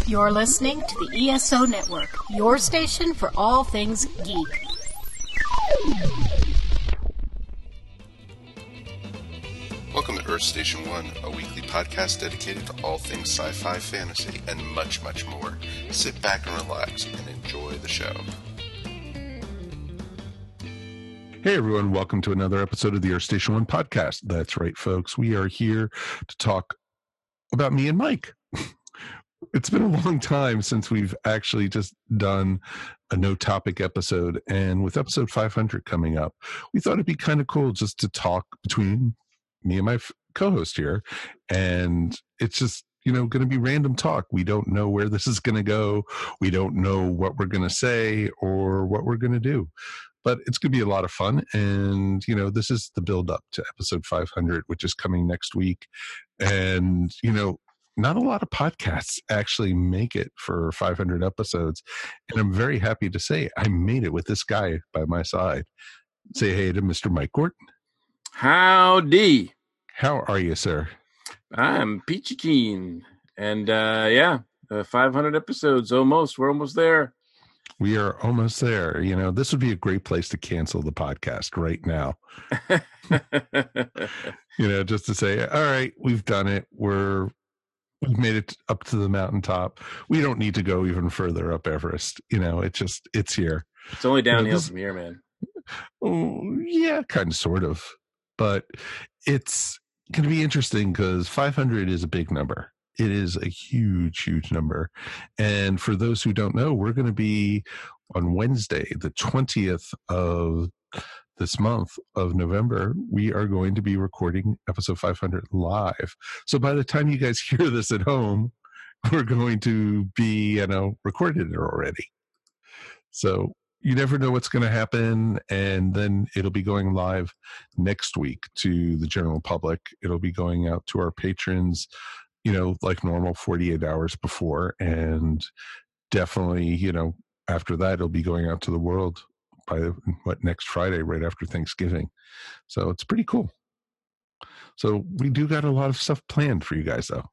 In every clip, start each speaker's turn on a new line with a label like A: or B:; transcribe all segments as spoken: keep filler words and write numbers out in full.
A: You're listening to the E S O Network, your station for all things geek.
B: Welcome to Earth Station One, a weekly podcast dedicated to all things sci-fi, fantasy, and much, much more. Sit back and relax and enjoy the show. Hey everyone, welcome to another episode of the Earth Station One podcast. That's right, folks. We are here to talk about me and Mike. It's been a long time since we've actually just done a no topic episode, and with episode five hundred coming up, we thought it'd be kind of cool just to talk between me and my f- co-host here. And it's just, you know, going to be random talk. We don't know where this is going to go. We don't know what we're going to say or what we're going to do, but it's going to be a lot of fun. And, you know, this is the build up to episode five hundred, which is coming next week. And, you know, not a lot of podcasts actually make it for five hundred episodes. And I'm very happy to say I made it with this guy by my side. Say hey to Mister Mike Gorton.
C: Howdy.
B: How are you, sir?
C: I'm peachy keen. And uh, yeah, uh, five hundred episodes almost. We're almost there.
B: We are almost there. You know, this would be a great place to cancel the podcast right now. You know, just to say, all right, we've done it. We're We've made it up to the mountaintop. We don't need to go even further up Everest. You know, it just, it's here.
C: It's only downhill
B: you know, this,
C: from here, man.
B: Oh, yeah, kind of, sort of. But it's going to be interesting because five hundred is a big number. It is a huge, huge number. And for those who don't know, we're going to be on Wednesday, the twentieth of this month of November, we are going to be recording episode five hundred live. So by the time you guys hear this at home, we're going to be, you know, recorded it already. So you never know what's going to happen. And then it'll be going live next week to the general public. It'll be going out to our patrons, you know, like normal forty-eight hours before. And definitely, you know, after that, it'll be going out to the world by what next Friday, right after Thanksgiving. So it's pretty cool. So we do got a lot of stuff planned for you guys, though.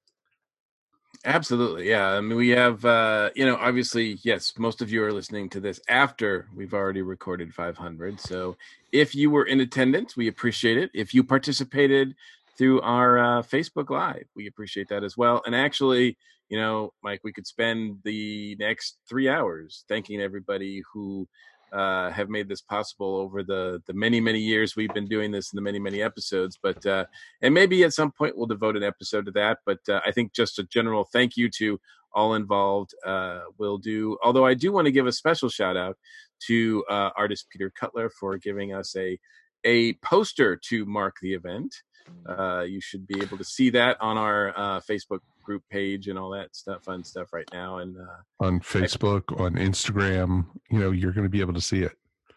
C: Absolutely. Yeah. I mean, we have, uh, you know, obviously, yes, most of you are listening to this after we've already recorded five hundred. So if you were in attendance, we appreciate it. If you participated through our uh, Facebook Live, we appreciate that as well. And actually, you know, Mike, we could spend the next three hours thanking everybody who Uh, have made this possible over the the many many years we've been doing this in the many many episodes, but uh and maybe at some point we'll devote an episode to that, but uh, I think just a general thank you to all involved uh will do. Although I do want to give a special shout out to uh artist Peter Cutler for giving us a a poster to mark the event. Uh you should be able to see that on our uh Facebook group page and all that stuff, fun stuff right now. And uh
B: on Facebook, I, on Instagram, you know, you're going to be able to see it.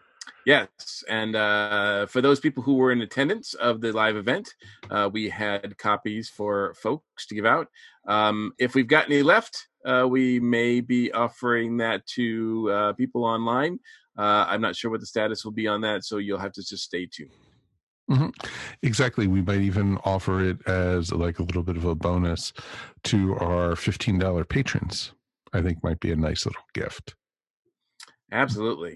C: Yes, and uh, for those people who were in attendance of the live event, uh, we had copies for folks to give out. Um, if we've got any left, uh, we may be offering that to uh, people online. Uh, I'm not sure what the status will be on that, so you'll have to just stay tuned.
B: Mm-hmm. Exactly. We might even offer it as like a little bit of a bonus to our fifteen dollars patrons. I think might be a nice little gift.
C: Absolutely.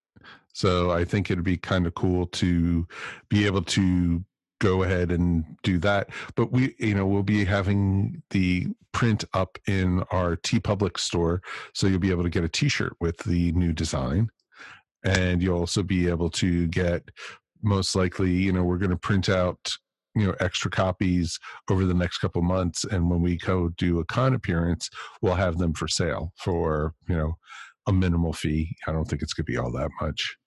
B: So I think it'd be kind of cool to be able to go ahead and do that. But we, you know, we'll be having the print up in our TeePublic store. So you'll be able to get a t-shirt with the new design. And you'll also be able to get, most likely, you know, we're going to print out, you know, extra copies over the next couple of months. And when we go do a con appearance, we'll have them for sale for, you know, a minimal fee. I don't think it's going to be all that much.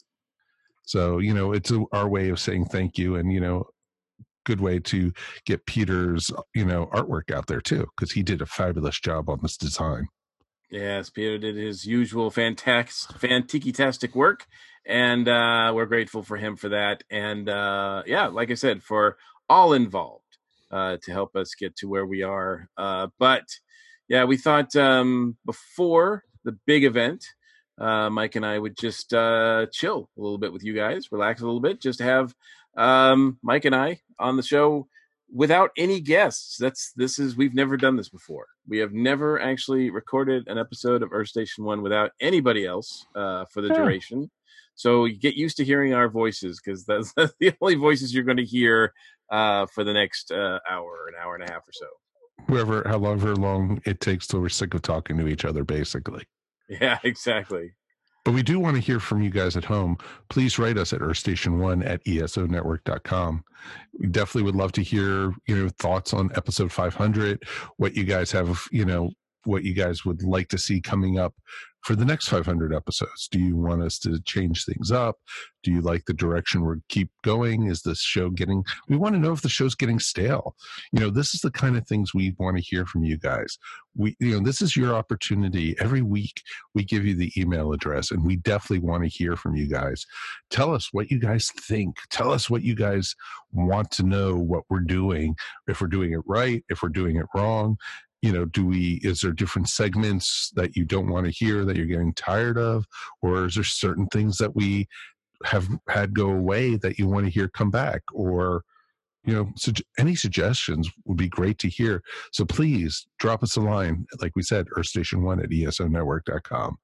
B: So, you know, it's a, our way of saying thank you, and, you know, good way to get Peter's, you know, artwork out there too, because he did a fabulous job on this design.
C: Yes, Peter did his usual fantastic, fantastic work, and uh, we're grateful for him for that. And uh, yeah, like I said, for all involved uh, to help us get to where we are. Uh, but yeah, we thought um, before the big event, Uh, Mike and I would just uh, chill a little bit with you guys, relax a little bit, just have um, Mike and I on the show without any guests. That's this is we've never done this before. We have never actually recorded an episode of Earth Station One without anybody else uh, for the
B: Yeah.
C: duration. So you get used to hearing our voices, because that's, that's the only voices you're going to hear uh, for the next uh, hour, an hour and a half or so.
B: Whoever, however long it takes till we're sick of talking to each other, basically.
C: Yeah, exactly.
B: But we do want to hear from you guys at home. Please write us at earthstation one at E S O network dot com. We definitely would love to hear, you know, thoughts on episode five hundred, what you guys have, you know, what you guys would like to see coming up for the next five hundred episodes. Do you want us to change things up? Do you like the direction we're keep going? Is this show getting, we want to know if the show's getting stale. You know, this is the kind of things we want to hear from you guys. We, you know, this is your opportunity. Every week we give you the email address, and we definitely want to hear from you guys. Tell us what you guys think. Tell us what you guys want to know, what we're doing, if we're doing it right, if we're doing it wrong. You know, do we, is there different segments that you don't want to hear that you're getting tired of? Or is there certain things that we have had go away that you want to hear come back? Or, you know, so any suggestions would be great to hear. So please drop us a line. Like we said, earthstation one at E S O network dot com.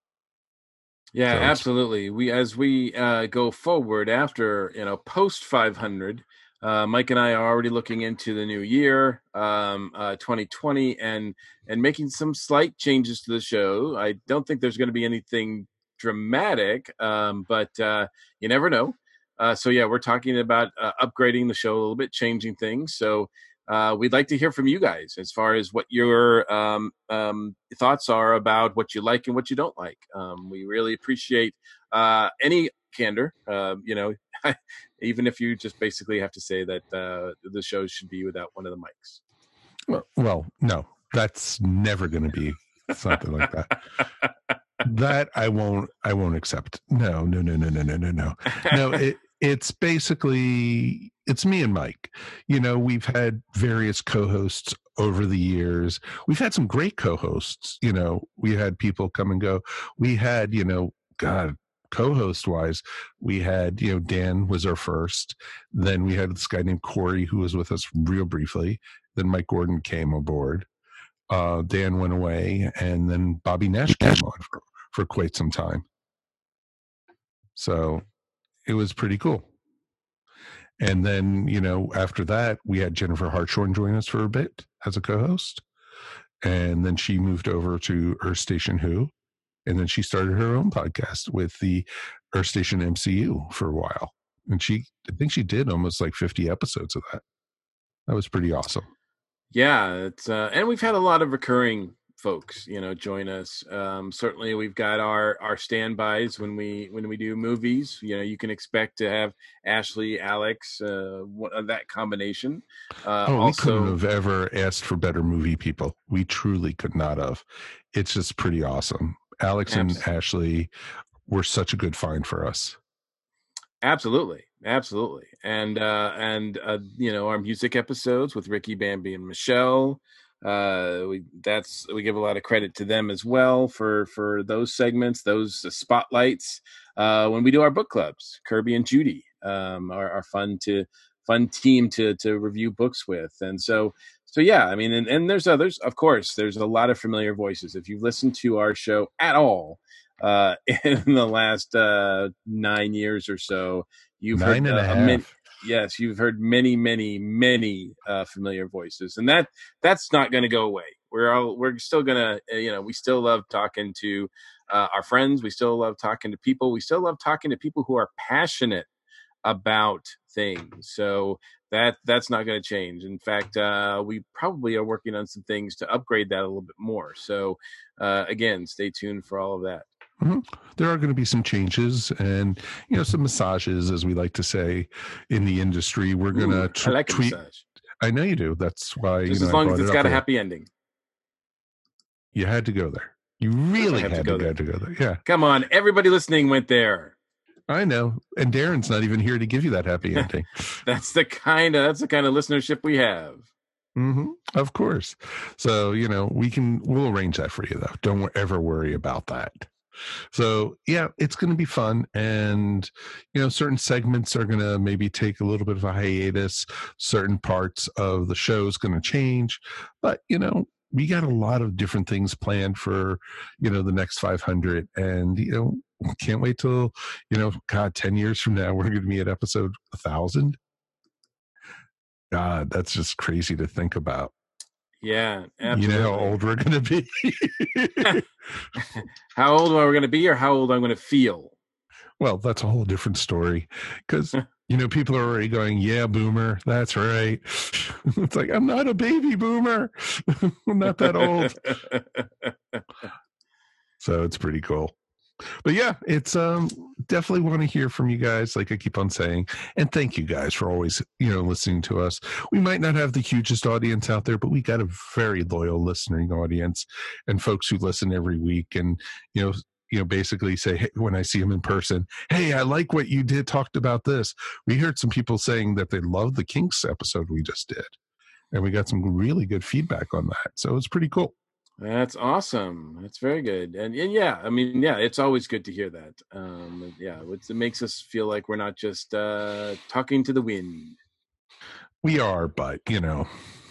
C: Yeah,
B: So it's-
C: absolutely. We, as we uh, go forward after, you know, post five hundred, uh, Mike and I are already looking into the new year, um, uh, twenty twenty, and and making some slight changes to the show. I don't think there's going to be anything dramatic, um, but uh, you never know. Uh, so yeah, we're talking about uh, upgrading the show a little bit, changing things. So uh, we'd like to hear from you guys as far as what your um, um, thoughts are about what you like and what you don't like. Um, we really appreciate uh, any candor. Uh, you know, even if you just basically have to say that uh, the show should be without one of the mics.
B: well, well, no, that's never going to be something like that. That I won't, I won't accept. No, no, no, no, no, no, no, no. No, it, it's basically, it's me and Mike. You know, we've had various co-hosts over the years. We've had some great co-hosts. You know, we had people come and go. We had, you know, God, co-host wise, we had, you know, Dan was our first. Then we had this guy named Corey who was with us real briefly. Then Mike Gordon came aboard. Uh, Dan went away, and then Bobby Nash came on for, for quite some time. So it was pretty cool. And then, you know, after that, we had Jennifer Hartshorn join us for a bit as a co-host. And then she moved over to Earth Station Who. And then she started her own podcast with the Earth Station M C U for a while. And she, I think she did almost like fifty episodes of that. That was pretty awesome.
C: Yeah, it's uh, and we've had a lot of recurring folks, you know, join us. Um, certainly, we've got our our standbys when we when we do movies. You know, you can expect to have Ashley, Alex, uh, what, uh, that combination. Uh,
B: oh, we
C: also,
B: couldn't have ever asked for better movie people. We truly could not have. It's just pretty awesome. Alex and
C: Absolutely.
B: Ashley were such a good find for us.
C: Absolutely, absolutely, and uh, and uh, you know, our music episodes with Ricky, Bambi, and Michelle. Uh, we that's we give a lot of credit to them as well for for those segments, those spotlights. Uh, when we do our book clubs, Kirby and Judy um, are, are fun to fun team to to review books with, and so so yeah, I mean, and, and there's others, of course. There's a lot of familiar voices. If you've listened to our show at all uh, in the last uh, nine years or so, you've
B: Nine
C: heard
B: and a
C: uh,
B: half.
C: many, yes, you've heard many, many, many uh, familiar voices, and that that's not going to go away. We're all we're still gonna, uh, you know, we still love talking to uh, our friends. We still love talking to people. We still love talking to people who are passionate about things. So that that's not going to change. In fact, uh, we probably are working on some things to upgrade that a little bit more. So uh, again, stay tuned for all of that.
B: Mm-hmm. There are going to be some changes and, you know, some massages, as we like to say in the industry. We're going to
C: tr- I like
B: tweet.
C: a massage.
B: I know you do. That's why,
C: just
B: you know,
C: as long
B: I
C: as it's
B: it
C: got a
B: there.
C: happy ending.
B: You had to go there. You really
C: had
B: had
C: to
B: to
C: go
B: go,
C: there.
B: to go there. Yeah,
C: Come on, everybody listening went there.
B: I know. And Darren's not even here to give you that happy ending.
C: That's the kind of that's the kind of listenership we have.
B: Mm-hmm. Of course. So, you know, we can we'll arrange that for you though. Don't ever worry about that. So yeah, it's going to be fun. And, you know, certain segments are going to maybe take a little bit of a hiatus. Certain parts of the show is going to change, but you know, we got a lot of different things planned for, you know, the next five hundred, and, you know, can't wait till, you know, God, ten years from now, we're going to be at episode a thousand. God, that's just crazy to think about.
C: Yeah, absolutely.
B: You know how old we're going to be?
C: How old are we going to be, or how old I'm going to feel?
B: Well, that's a whole different story, because, you know, people are already going, yeah, boomer. That's right. It's like, I'm not a baby boomer. I'm not that old. So it's pretty cool. But yeah, it's um definitely want to hear from you guys, like I keep on saying. And thank you guys for always, you know, listening to us. We might not have the hugest audience out there, but we got a very loyal listening audience and folks who listen every week, and, you know, you know, basically say, hey, when I see them in person, hey, I like what you did, talked about this. We heard some people saying that they loved the Kinks episode we just did, and we got some really good feedback on that. So it's pretty cool.
C: That's awesome. That's very good. And, and yeah, I mean, yeah, it's always good to hear that. Um, yeah, it's, it makes us feel like we're not just uh, talking to the wind.
B: We are, but, you know,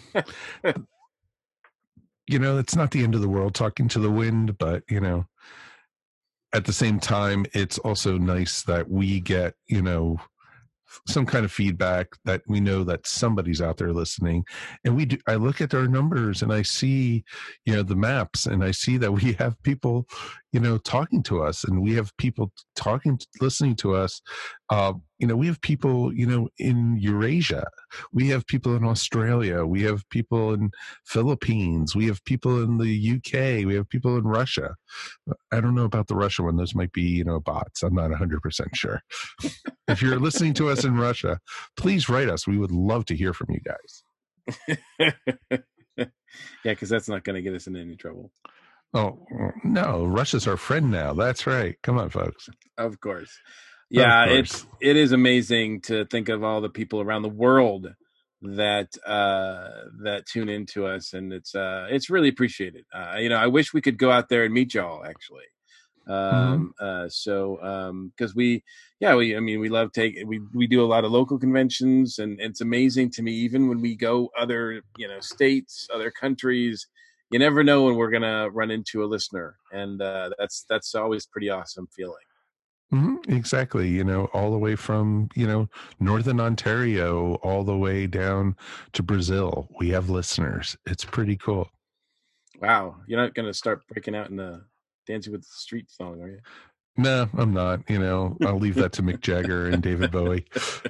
B: you know, it's not the end of the world talking to the wind, but, you know, at the same time, it's also nice that we get, you know, some kind of feedback that we know that somebody's out there listening. And we do, I look at our numbers and I see, you know, the maps, and I see that we have people, you know, talking to us, and we have people talking, listening to us. Uh, you know, we have people, you know, in Eurasia, we have people in Australia, we have people in Philippines, we have people in the U K, we have people in Russia. I don't know about the Russia one. Those might be, you know, bots. I'm not one hundred percent sure. If you're listening to us in Russia, please write us. We would love to hear from you guys.
C: Yeah, because that's not going to get us in any trouble.
B: Oh, no. Russia's our friend now. That's right. Come on, folks.
C: Of course. Yeah,
B: of course.
C: it's it is amazing to think of all the people around the world that uh, that tune into us, and it's uh, it's really appreciated. Uh, you know, I wish we could go out there and meet y'all, actually. Um, mm-hmm. uh, so, um, cause we, yeah, we, I mean, we love taking, we, we do a lot of local conventions, and it's amazing to me, even when we go other, you know, states, other countries, you never know when we're going to run into a listener. And, uh, that's, that's always pretty awesome feeling.
B: Mm-hmm, exactly. You know, all the way from, you know, Northern Ontario, all the way down to Brazil, we have listeners. It's pretty cool.
C: Wow. You're not going to start breaking out in the Dancing with the Street song, are you?
B: No, I'm not. You know, I'll leave that to Mick Jagger and David Bowie.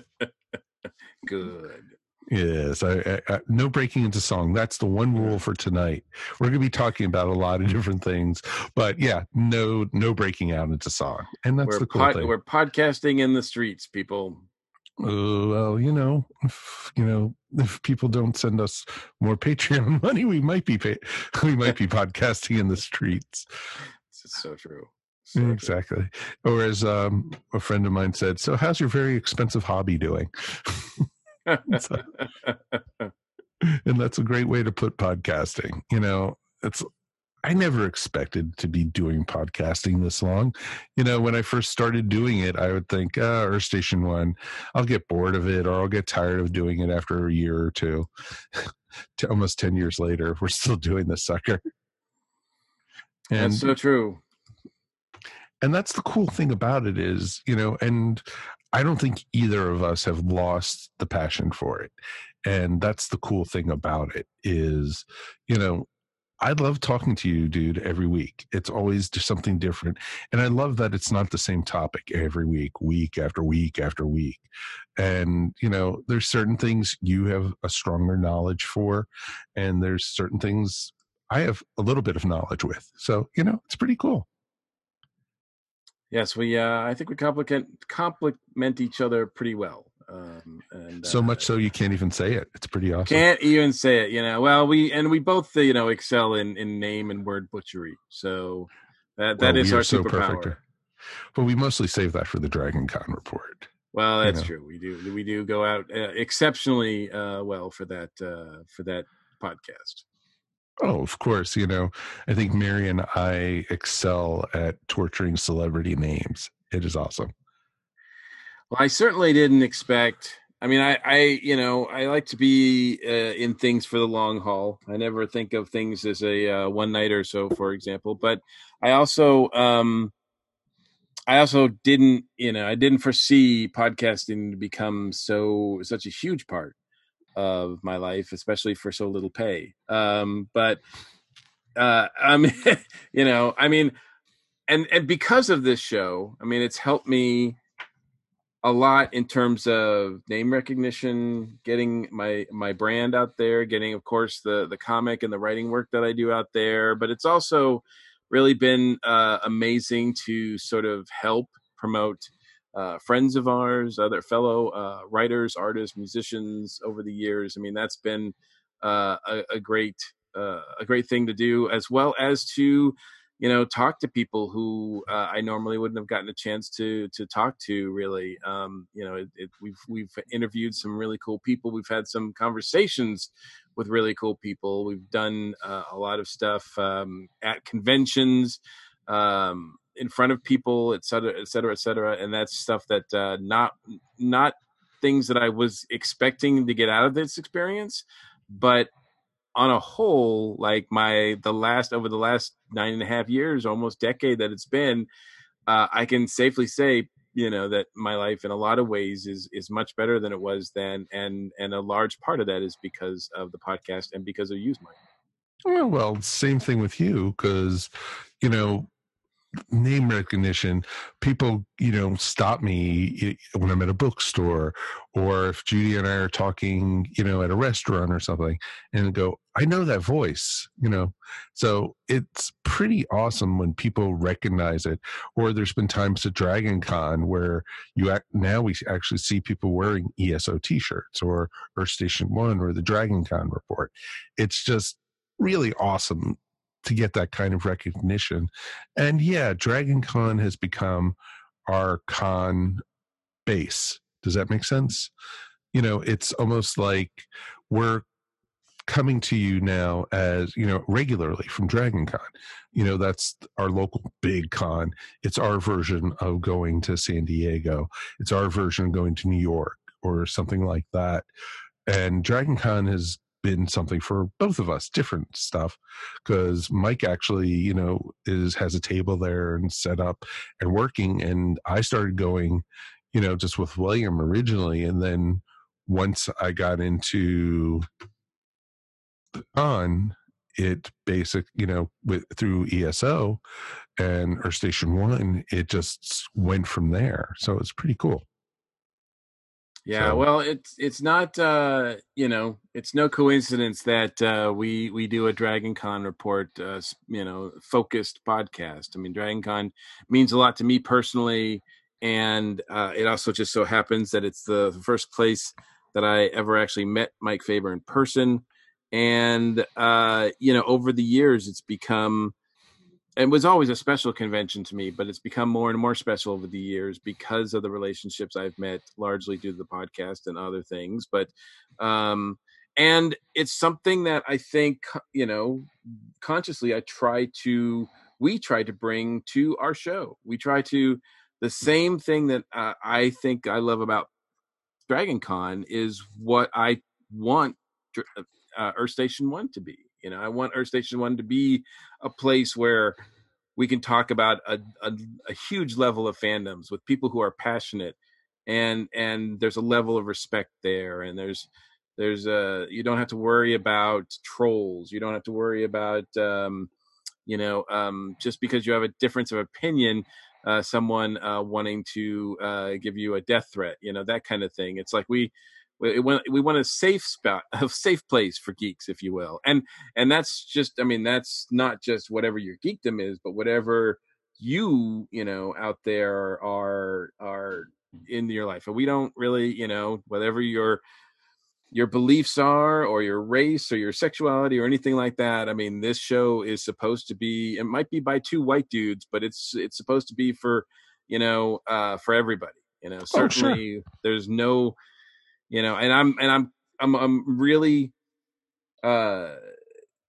C: Good.
B: Yes, I, I, I, no breaking into song. That's the one rule for tonight. We're going to be talking about a lot of different things, but yeah, no, no breaking out into song, and that's
C: we're
B: the cool
C: pod,
B: thing.
C: We're podcasting in the streets, people.
B: Uh, well, you know, if, you know, if people don't send us more Patreon money, we might be pay- we might be podcasting in the streets.
C: This is so true. So
B: exactly. True. Or as um, a friend of mine said, so how's your very expensive hobby doing? So, and that's a great way to put podcasting. You know, it's, I never expected to be doing podcasting this long. You know, when I first started doing it, I would think, uh, Earth Station One, I'll get bored of it, or I'll get tired of doing it after a year or two. Almost ten years later, we're still doing this sucker.
C: And, that's so true.
B: And that's the cool thing about it is, you know, and I don't think either of us have lost the passion for it. And that's the cool thing about it is, you know, I love talking to you, dude, every week. It's always just something different. And I love that it's not the same topic every week, week after week after week. And, you know, there's certain things you have a stronger knowledge for, and there's certain things I have a little bit of knowledge with. So, you know, it's pretty cool.
C: Yes, we. Uh, I think we complicate, complement each other pretty well. Um, and
B: so
C: uh,
B: much so you can't even say it. It's pretty awesome.
C: Can't even say it. You know. Well, we and we both, uh, you know, excel in, in name and word butchery. So that that well, is our so superpower. Perfect.
B: But we mostly save that for the Dragon Con report.
C: Well, that's you know. true. We do. We do go out uh, exceptionally uh, well for that uh, for that podcast.
B: Oh, of course. You know, I think Mary and I excel at torturing celebrity names. It is awesome.
C: Well, I certainly didn't expect. I mean, I, I, you know, I like to be uh, in things for the long haul. I never think of things as a uh, one night or so, for example. But I also, um, I also didn't, you know, I didn't foresee podcasting to become so such a huge part of my life, especially for so little pay. Um, but uh, I mean, you know, I mean, and and because of this show, I mean, it's helped me a lot in terms of name recognition, getting my my brand out there, getting, of course, the the comic and the writing work that I do out there. But it's also really been uh, amazing to sort of help promote uh, friends of ours, other fellow uh, writers, artists, musicians over the years. I mean, that's been uh, a, a great uh, a great thing to do, as well as to you know, talk to people who uh, I normally wouldn't have gotten a chance to to talk to. Really, um, you know, it, it, we've we've interviewed some really cool people. We've had some conversations with really cool people. We've done uh, a lot of stuff um, at conventions, um, in front of people, et cetera, et cetera, et cetera. And that's stuff that uh, not not things that I was expecting to get out of this experience, but on a whole, like my the last over the last nine and a half years, almost decade that it's been, uh, I can safely say, you know, that my life in a lot of ways is is much better than it was then, and and a large part of that is because of the podcast and because of Use Mike.
B: Well, well, same thing with you, because you know, name recognition, people, you know, stop me when I'm at a bookstore, or if Judy and I are talking, you know, at a restaurant or something, and go, I know that voice, you know. So it's pretty awesome when people recognize it. Or there's been times at Dragon Con where you act, now we actually see people wearing E S O t-shirts, or Earth Station One, or the Dragon Con report. It's just really awesome to get that kind of recognition. And yeah, Dragon Con has become our con base. Does that make sense? You know, it's almost like we're coming to you now as, you know, regularly from Dragon Con. You know, that's our local big con. It's our version of going to San Diego. It's our version of going to New York or something like that. And Dragon Con has been something for both of us, different stuff, because Mike actually, you know, is has a table there and set up and working, and I started going, you know, just with William originally, and then once I got into on it basic, you know, with through E S O and Earth Station One, it just went from there. So it's pretty cool.
C: Yeah,
B: So,
C: well, it's it's not uh, you know, it's no coincidence that uh, we we do a Dragon Con report, uh, s- you know, focused podcast. I mean, Dragon Con means a lot to me personally, and uh, it also just so happens that it's the first place that I ever actually met Mike Faber in person. And uh, you know, over the years, it's become it was always a special convention to me, but it's become more and more special over the years because of the relationships I've met, largely due to the podcast and other things. But, um, and it's something that I think, you know, consciously I try to, we try to bring to our show. We try to, the same thing that uh, I think I love about Dragon Con is what I want uh, Earth Station One to be. You know, I want Earth Station One to be a place where we can talk about a, a, a huge level of fandoms with people who are passionate, and and there's a level of respect there, and there's there's a you don't have to worry about trolls, you don't have to worry about um, you know um, just because you have a difference of opinion, uh, someone uh, wanting to uh, give you a death threat, you know, that kind of thing. It's like we we want we want a safe spot, a safe place for geeks, if you will, and and that's just, I mean, that's not just whatever your geekdom is, but whatever you you know out there are are in your life. And we don't really, you know, whatever your your beliefs are, or your race, or your sexuality, or anything like that. I mean, this show is supposed to be, it might be by two white dudes, but it's it's supposed to be for, you know, uh for everybody. You know,
B: oh, sure.
C: certainly there's no, you know, and I'm and I'm I'm I'm really uh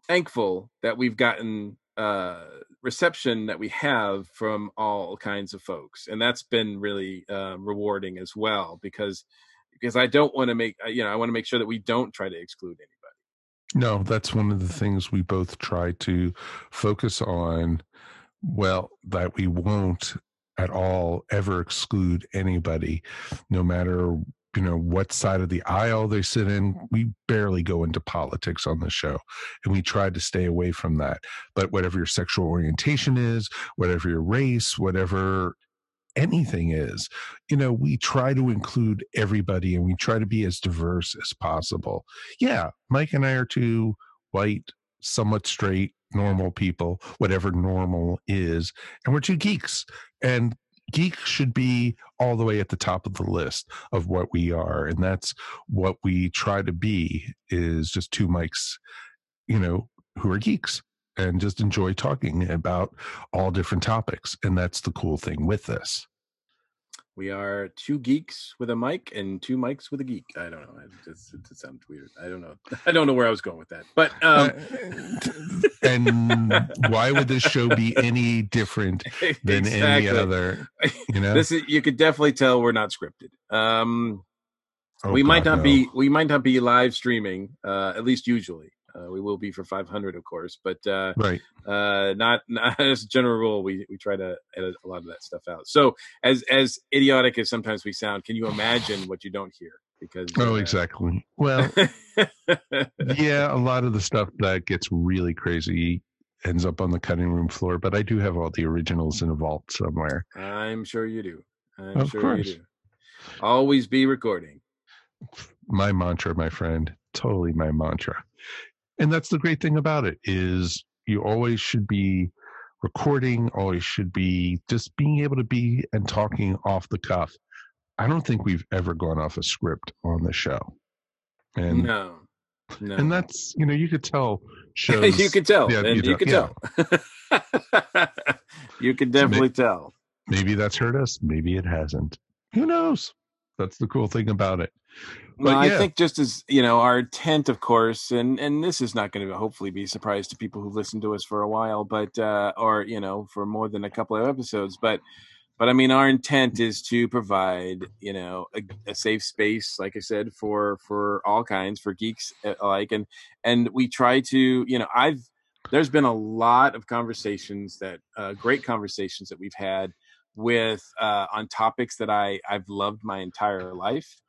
C: thankful that we've gotten uh, reception that we have from all kinds of folks, and that's been really uh, rewarding as well. Because because I don't want to make you know I want to make sure that we don't try to exclude anybody.
B: No, that's one of the things we both try to focus on. Well, that we won't at all ever exclude anybody, no matter, you know, what side of the aisle they sit in. We barely go into politics on the show, and we try to stay away from that. But whatever your sexual orientation is, whatever your race, whatever anything is, you know, we try to include everybody, and we try to be as diverse as possible. Yeah, Mike and I are two white, somewhat straight, normal people, whatever normal is, and we're two geeks. And geek should be all the way at the top of the list of what we are, and that's what we try to be, is just two Mikes, you know, who are geeks and just enjoy talking about all different topics. And that's the cool thing with this.
C: We are two geeks with a mic and two mics with a geek. I don't know. It just it sounds weird. I don't know. I don't know where I was going with that. But um,
B: uh, and why would this show be any different than exactly. any other? You know,
C: this is, you could definitely tell we're not scripted. Um,
B: oh,
C: we
B: God,
C: might not
B: no.
C: be. We might not be live streaming. Uh, at least usually. Uh, we will be for five hundred, of course, but uh,
B: right.
C: uh, not, not as a general rule. We we try to edit a lot of that stuff out. So as as idiotic as sometimes we sound, can you imagine what you don't hear? Because
B: oh,
C: uh,
B: exactly. Well, yeah, a lot of the stuff that gets really crazy ends up on the cutting room floor. But I do have all the originals in a vault somewhere.
C: I'm sure you do. I'm
B: of
C: sure
B: course.
C: you do. Always be recording.
B: My mantra, my friend. Totally my mantra. And that's the great thing about it, is you always should be recording, always should be just being able to be and talking off the cuff. I don't think we've ever gone off a script on the show. And
C: no, no.
B: And that's, you know, you could tell shows.
C: you could tell.
B: Yeah,
C: and you,
B: you
C: could
B: yeah.
C: tell. You could definitely
B: so maybe,
C: tell.
B: Maybe that's hurt us. Maybe it hasn't. Who knows? That's the cool thing about it.
C: Well,
B: But yeah.
C: I think just as, you know, our intent, of course, and, and this is not going to hopefully be a surprise to people who've listened to us for a while, but, uh, or, you know, for more than a couple of episodes, but, but I mean, our intent is to provide, you know, a, a safe space, like I said, for, for all kinds, for geeks alike. And, and we try to, you know, I've, there's been a lot of conversations that, uh, great conversations that we've had with, uh, on topics that I, I've loved my entire life.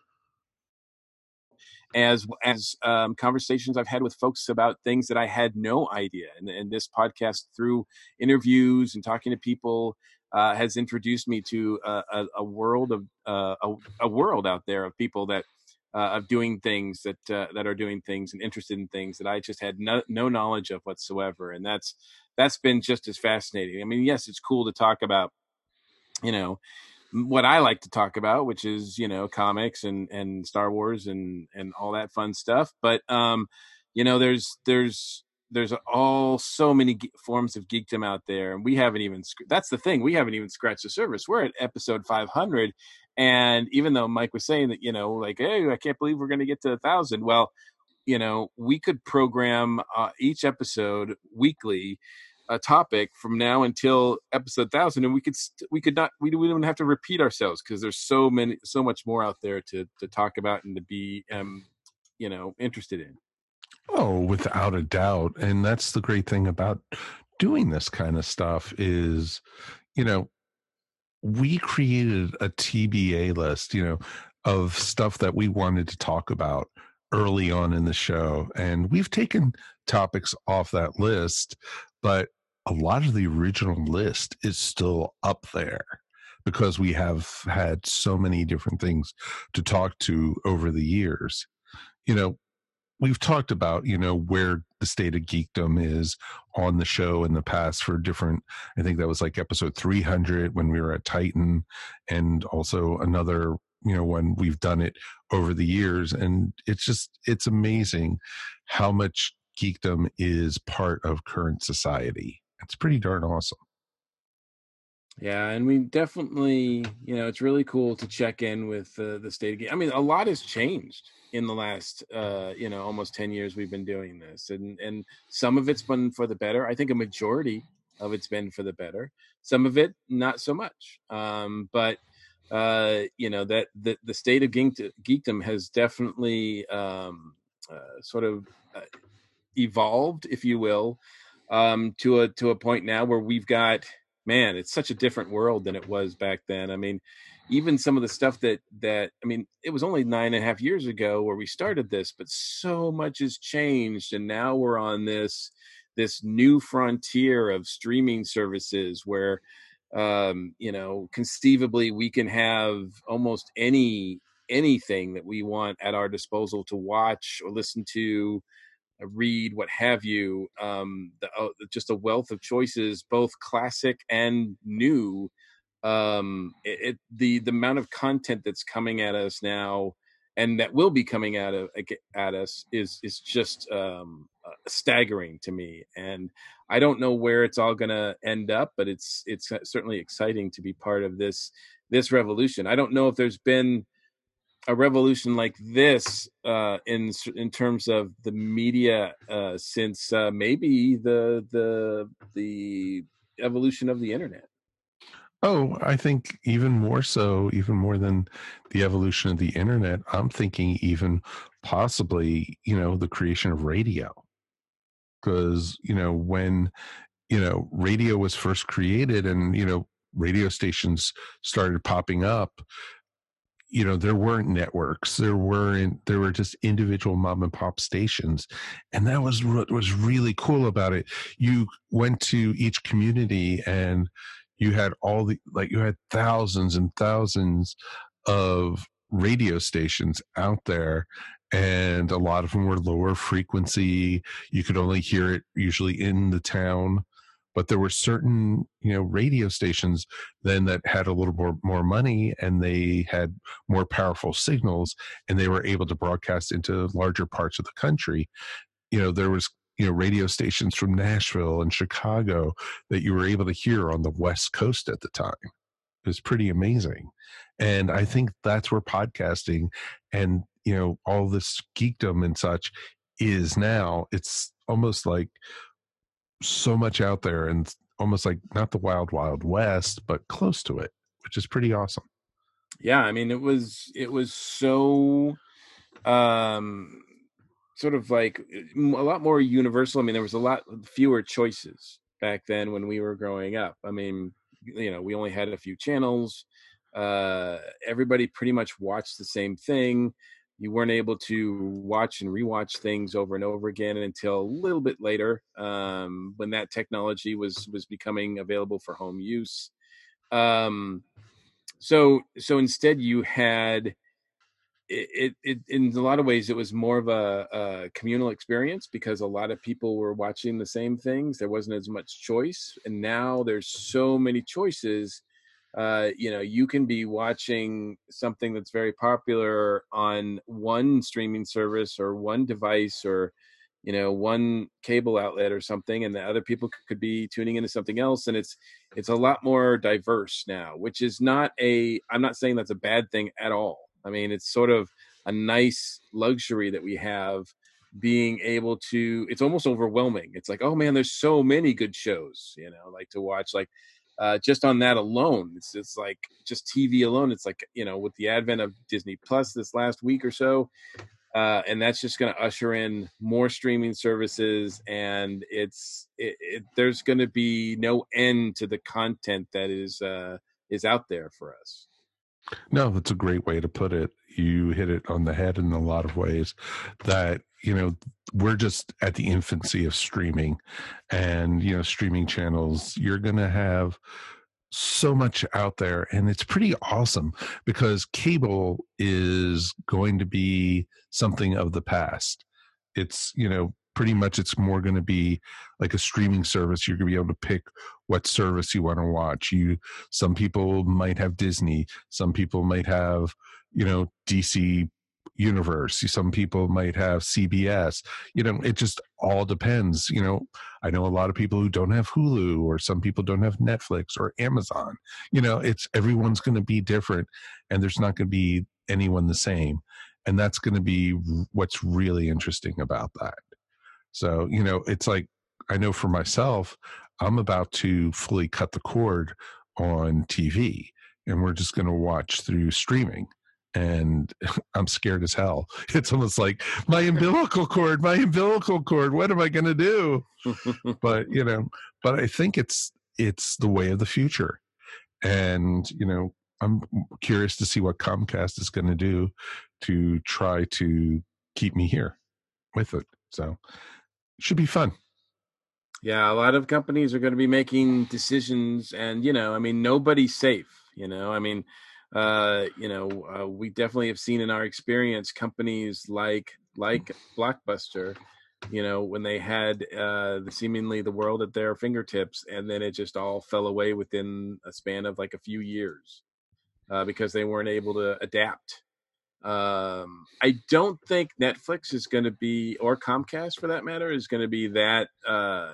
C: As as um, conversations I've had with folks about things that I had no idea. And, and this podcast, through interviews and talking to people, uh, has introduced me to a, a, a world of uh, a, a world out there of people that uh, of doing things that uh, that are doing things and interested in things that I just had no, no knowledge of whatsoever. And that's that's been just as fascinating. I mean, yes, it's cool to talk about, you know, what I like to talk about, which is, you know, comics and, and Star Wars and, and all that fun stuff. But, um, you know, there's, there's, there's all so many ge- forms of geekdom out there. And we haven't even, that's the thing. We haven't even scratched the surface. We're at episode five hundred. And even though Mike was saying that, you know, like, hey, I can't believe we're going to get to a thousand. Well, you know, we could program uh, each episode weekly, a topic from now until episode thousand, and we could st- we could not we, we don't have to repeat ourselves, because there's so many so much more out there to to talk about and to be um you know interested in.
B: Oh, without a doubt. And that's the great thing about doing this kind of stuff is, you know, we created a T B A list, you know, of stuff that we wanted to talk about early on in the show, and we've taken topics off that list, but a lot of the original list is still up there because we have had so many different things to talk to over the years. You know, we've talked about, you know, where the state of geekdom is on the show in the past for different, I think that was like episode three hundred when we were at Titan, and also another, you know, when we've done it over the years. And it's just, it's amazing how much geekdom is part of current society. It's pretty darn awesome.
C: Yeah, and we definitely, you know, it's really cool to check in with uh, the state of game. I mean, a lot has changed in the last, uh, you know, almost ten years we've been doing this, and and some of it's been for the better. I think a majority of it's been for the better. Some of it not so much. Um, but uh, you know that the the state of geek- geekdom has definitely um, uh, sort of uh, evolved, if you will, um, to a to a point now where we've got, man, it's such a different world than it was back then. I mean, even some of the stuff that that I mean, it was only nine and a half years ago where we started this, but so much has changed, and now we're on this this new frontier of streaming services where um you know conceivably we can have almost any anything that we want at our disposal to watch or listen to, uh, read, what have you. Um, the, uh, just a wealth of choices, both classic and new. Um, it, it the the amount of content that's coming at us now, and that will be coming at of, at us is is just um, uh, staggering to me. And I don't know where it's all going to end up, but it's it's certainly exciting to be part of this this revolution. I don't know if there's been a revolution like this uh, in in terms of the media uh, since uh, maybe the the the evolution of the internet.
B: Oh, I think even more so, even more than the evolution of the internet, I'm thinking even possibly, you know, the creation of radio. Because, you know, when, you know, radio was first created and, you know, radio stations started popping up, you know, there weren't networks, there weren't, there were just individual mom and pop stations. And that was what was really cool about it. You went to each community and you had all the, like, you had thousands and thousands of radio stations out there, and a lot of them were lower frequency. You could only hear it usually in the town, but there were certain, you know, radio stations then that had a little more more money, and they had more powerful signals, and they were able to broadcast into larger parts of the country. You know, there was, you know, radio stations from Nashville and Chicago that you were able to hear on the West Coast at the time. It was pretty amazing. And I think that's where podcasting and, you know, all this geekdom and such is now. It's almost like so much out there, and almost like not the wild wild west, but close to it, which is pretty awesome.
C: Yeah, I mean, it was it was so um sort of like a lot more universal. I mean, there was a lot fewer choices back then when we were growing up. I mean, you know, we only had a few channels. Uh, everybody pretty much watched the same thing. You weren't able to watch and rewatch things over and over again until a little bit later, um, when that technology was was becoming available for home use. Um, so so instead, you had it, it, it in a lot of ways it was more of a, a communal experience because a lot of people were watching the same things. There wasn't as much choice, and now there's so many choices. Uh, you know, you can be watching something that's very popular on one streaming service or one device or, you know, one cable outlet or something, and the other people c- could be tuning into something else. And it's it's a lot more diverse now, which is not a, I'm not saying that's a bad thing at all. I mean, it's sort of a nice luxury that we have, being able to, it's almost overwhelming. It's like, oh man, there's so many good shows, you know, like to watch, like uh, just on that alone, it's it's like just T V alone. It's like, you know, with the advent of Disney Plus this last week or so, uh, and that's just going to usher in more streaming services, and it's it, it, there's going to be no end to the content that is uh, is out there for us.
B: No, that's a great way to put it. You hit it on the head in a lot of ways. That, you know, we're just at the infancy of streaming, and, you know, streaming channels, you're going to have so much out there, and it's pretty awesome because cable is going to be something of the past. It's, you know, pretty much it's more going to be like a streaming service. You're going to be able to pick what service you want to watch. You, some people might have Disney, some people might have, you know, D C, universe. Some people might have C B S. You know, it just all depends. You know, I know a lot of people who don't have Hulu, or some people don't have Netflix or Amazon. You know, it's everyone's going to be different, and there's not going to be anyone the same. And that's going to be what's really interesting about that. So, you know, it's like, I know for myself, I'm about to fully cut the cord on T V, and we're just going to watch through streaming. And I'm scared as hell. It's almost like my umbilical cord, my umbilical cord. What am I going to do? But, you know, but I think it's, it's the way of the future. And, you know, I'm curious to see what Comcast is going to do to try to keep me here with it. So it should be fun.
C: Yeah, a lot of companies are going to be making decisions, and, you know, I mean, nobody's safe, you know, I mean, uh, you know, uh, we definitely have seen in our experience companies like, like Blockbuster, you know, when they had uh, the seemingly the world at their fingertips, and then it just all fell away within a span of like a few years uh, because they weren't able to adapt. Um, I don't think Netflix is going to be, or Comcast for that matter, is going to be that uh,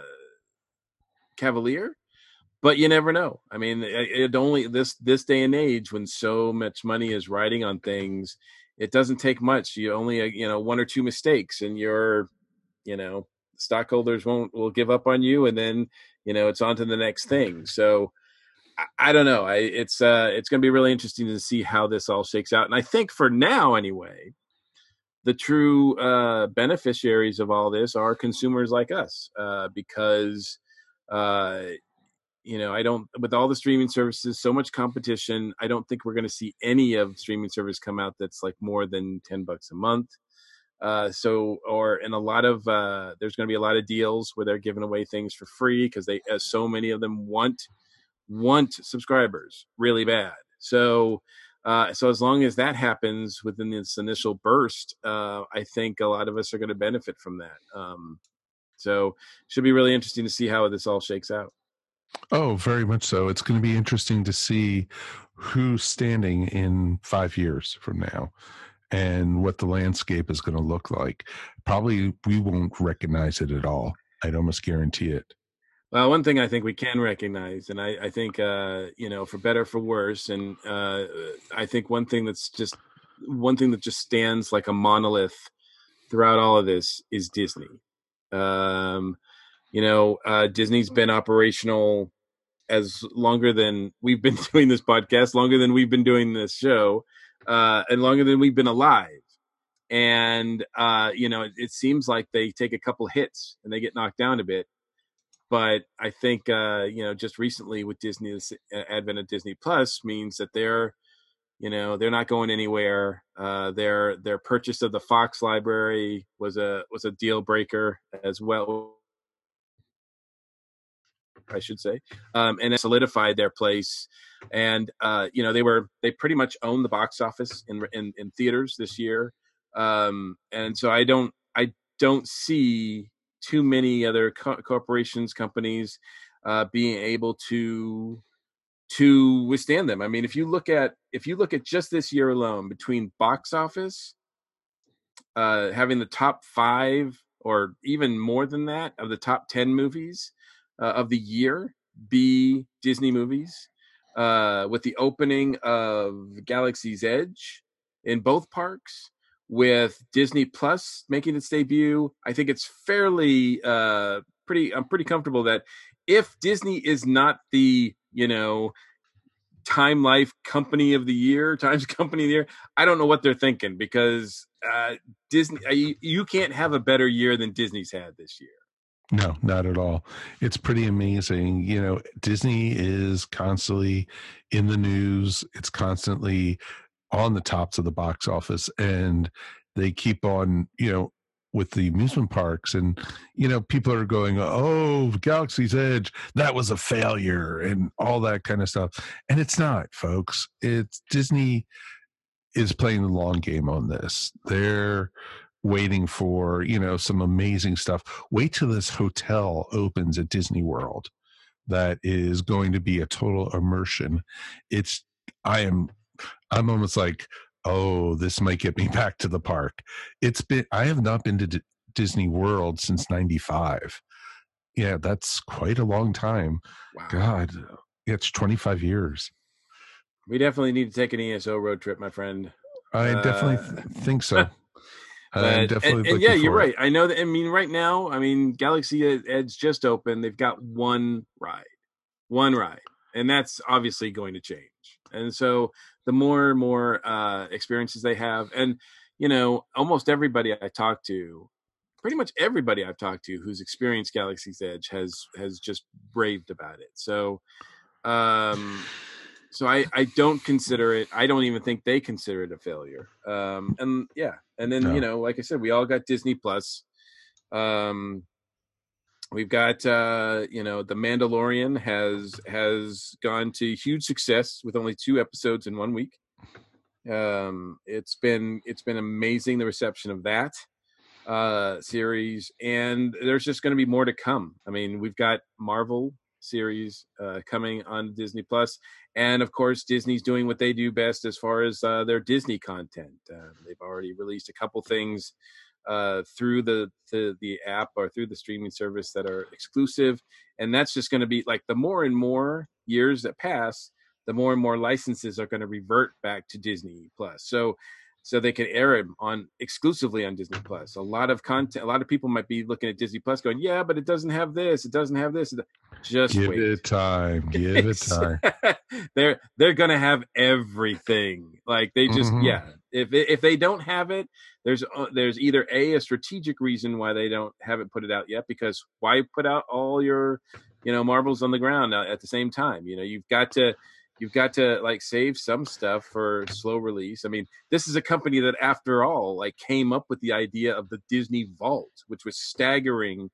C: cavalier. But you never know. I mean, it, it only this this day and age, when so much money is riding on things, it doesn't take much. You only, you know, one or two mistakes, and you're, you know, stockholders won't will give up on you, and then, you know, it's on to the next thing. So I, I don't know. I it's uh it's going to be really interesting to see how this all shakes out. And I think for now, anyway, the true uh, beneficiaries of all this are consumers like us, uh, because. Uh, You know, I don't, with all the streaming services, so much competition, I don't think we're going to see any of streaming service come out that's like more than ten bucks a month. Uh, so, or, and a lot of, uh, there's going to be a lot of deals where they're giving away things for free because they, as so many of them want, want subscribers really bad. So, uh, so as long as that happens within this initial burst, uh, I think a lot of us are going to benefit from that. Um, so should be really interesting to see how this all shakes out.
B: Oh, very much so. It's going to be interesting to see who's standing in five years from now and what the landscape is going to look like. Probably we won't recognize it at all. I'd almost guarantee it.
C: Well, one thing I think we can recognize, and I, I think, uh, you know, for better, for worse, and uh, I think one thing that's just one thing that just stands like a monolith throughout all of this is Disney. Um, you know, uh, Disney's been operational as longer than we've been doing this podcast, longer than we've been doing this show, uh, and longer than we've been alive. And, uh, you know, it, it seems like they take a couple hits and they get knocked down a bit. But I think, uh, you know, just recently with Disney, this advent of Disney Plus means that they're, you know, they're not going anywhere. Uh, their their purchase of the Fox library was a was a deal breaker as well, I should say, um, and it solidified their place. And uh, you know, they were they pretty much owned the box office in in, in theaters this year. Um, and so I don't I don't see too many other co- corporations, companies uh, being able to to withstand them. I mean, if you look at if you look at just this year alone, between box office, uh, having the top five or even more than that of the top ten movies uh, of the year be Disney movies, uh, with the opening of Galaxy's Edge in both parks, with Disney Plus making its debut, I think it's fairly uh, pretty. I'm pretty comfortable that if Disney is not the, you know, Time Life Company of the Year, Times Company of the Year, I don't know what they're thinking, because uh, Disney, you, you can't have a better year than Disney's had this year.
B: No, not at all. It's pretty amazing. You know, Disney is constantly in the news. It's constantly on the tops of the box office, and they keep on, you know, with the amusement parks, and, you know, people are going, oh, Galaxy's Edge, that was a failure, and all that kind of stuff. And it's not, folks. It's Disney is playing the long game on this. They're waiting for, you know, some amazing stuff. Wait till this hotel opens at Disney World. That is going to be a total immersion. It's, I am, I'm almost like, oh, this might get me back to the park. It's been, I have not been to D- Disney World since ninety-five. Yeah, that's quite a long time.
C: Wow.
B: God, it's twenty-five years.
C: We definitely need to take an E S O road trip, my friend.
B: I
C: Uh,
B: definitely th- think so. I'm
C: But
B: definitely
C: and, and
B: looking
C: yeah, you're
B: for
C: right.
B: it.
C: I know that. I mean, right now, I mean, Galaxy Edge just opened. They've got one ride, one ride, and that's obviously going to change. And so, the more and more uh, experiences they have, and you know, almost everybody I talk to, pretty much everybody I've talked to who's experienced Galaxy's Edge has has just raved about it. So, um, so I I don't consider it. I don't even think they consider it a failure. Um, and yeah, and then
B: No.
C: you know, like I said, we all got Disney Plus. Um, we've got uh, you know, The Mandalorian has has gone to huge success with only two episodes in one week. Um, it's been it's been amazing, the reception of that uh series, and there's just going to be more to come. I mean, we've got Marvel series uh coming on Disney Plus, and of course Disney's doing what they do best as far as uh their Disney content. Uh, they've already released a couple things uh through the, the the app or through the streaming service that are exclusive, and that's just going to be like, the more and more years that pass, the more and more licenses are going to revert back to Disney Plus, so so they can air it on exclusively on Disney Plus. A lot of content, a lot of people might be looking at Disney Plus going, yeah, but it doesn't have this, it doesn't have this. Just
B: Give
C: wait.
B: it time. Give it time.
C: they're they're gonna have everything. Like they just
B: Mhm.
C: yeah. If if they don't have it, there's uh, there's either a a strategic reason why they don't haven't put it out yet, because why put out all your, you know, marbles on the ground at the same time? You know, you've got to you've got to like save some stuff for slow release. I mean, this is a company that, after all, like came up with the idea of the Disney Vault, which was staggering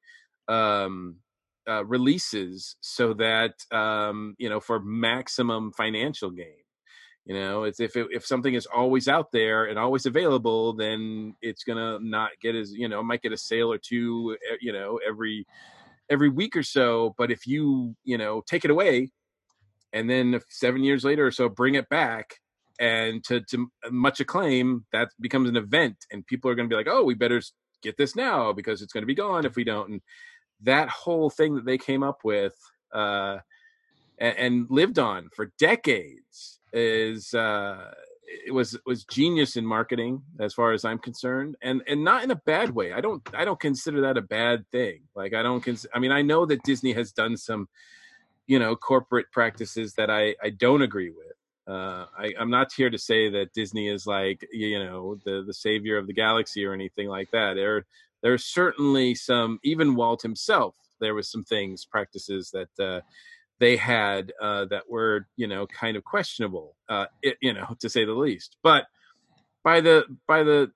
C: um, uh, releases so that um, you know, for maximum financial gain. You know, it's if it, if something is always out there and always available, then it's gonna not get as, you know, it might get a sale or two, you know, every every week or so. But if you you know take it away, and then seven years later or so bring it back, and to, to much acclaim, that becomes an event, and people are going to be like, oh, we better get this now because it's going to be gone if we don't. And that whole thing that they came up with uh, and, and lived on for decades is uh, it was was genius in marketing, as far as I'm concerned, and and not in a bad way. I don't I don't consider that a bad thing. Like I don't cons- I mean, I know that Disney has done some, you know, corporate practices that I, I don't agree with. Uh, I, I'm not here to say that Disney is like, you know, the, the savior of the galaxy or anything like that. There, there's certainly some, even Walt himself, there was some things, practices that uh, they had uh, that were, you know, kind of questionable, uh, it, you know, to say the least. But by the, by the,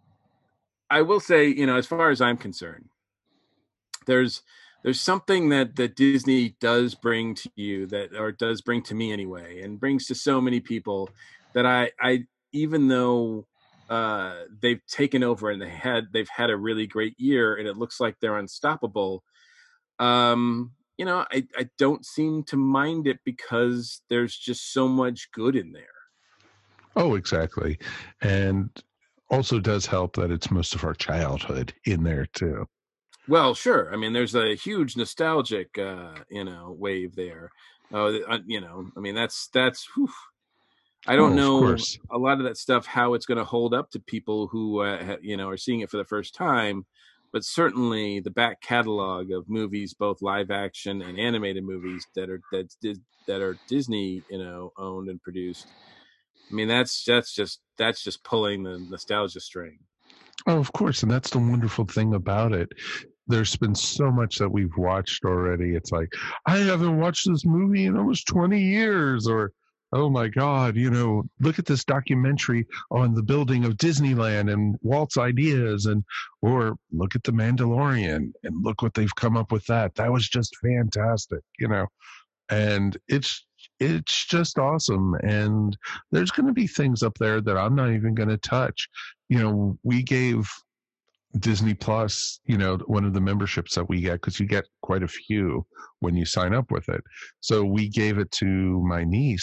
C: I will say, you know, as far as I'm concerned, there's, there's something that, that Disney does bring to you, that, or does bring to me anyway, and brings to so many people, that I, I, even though uh, they've taken over and they had, they've had a really great year and it looks like they're unstoppable. Um, you know, I, I don't seem to mind it because there's just so much good in there.
B: Oh, exactly. And also does help that it's most of our childhood in there too.
C: Well, sure. I mean, there's a huge nostalgic, uh, you know, wave there. Uh, you know, I mean, that's that's. Whew. I don't
B: Oh, of
C: know
B: course.
C: a lot of that stuff, how it's going to hold up to people who, uh, you know, are seeing it for the first time. But certainly, the back catalog of movies, both live action and animated movies that are that that are Disney, you know, owned and produced. I mean, that's that's just that's just pulling the nostalgia string.
B: Oh, of course. And that's the wonderful thing about it. There's been so much that we've watched already. It's like, I haven't watched this movie in almost twenty years, or, oh my God, you know, look at this documentary on the building of Disneyland and Walt's ideas, and, or look at The Mandalorian and look what they've come up with that. That was just fantastic, you know, and it's, it's just awesome. And there's going to be things up there that I'm not even going to touch. You know, we gave Disney Plus, you know, one of the memberships that we get, because you get quite a few when you sign up with it. So we gave it to my niece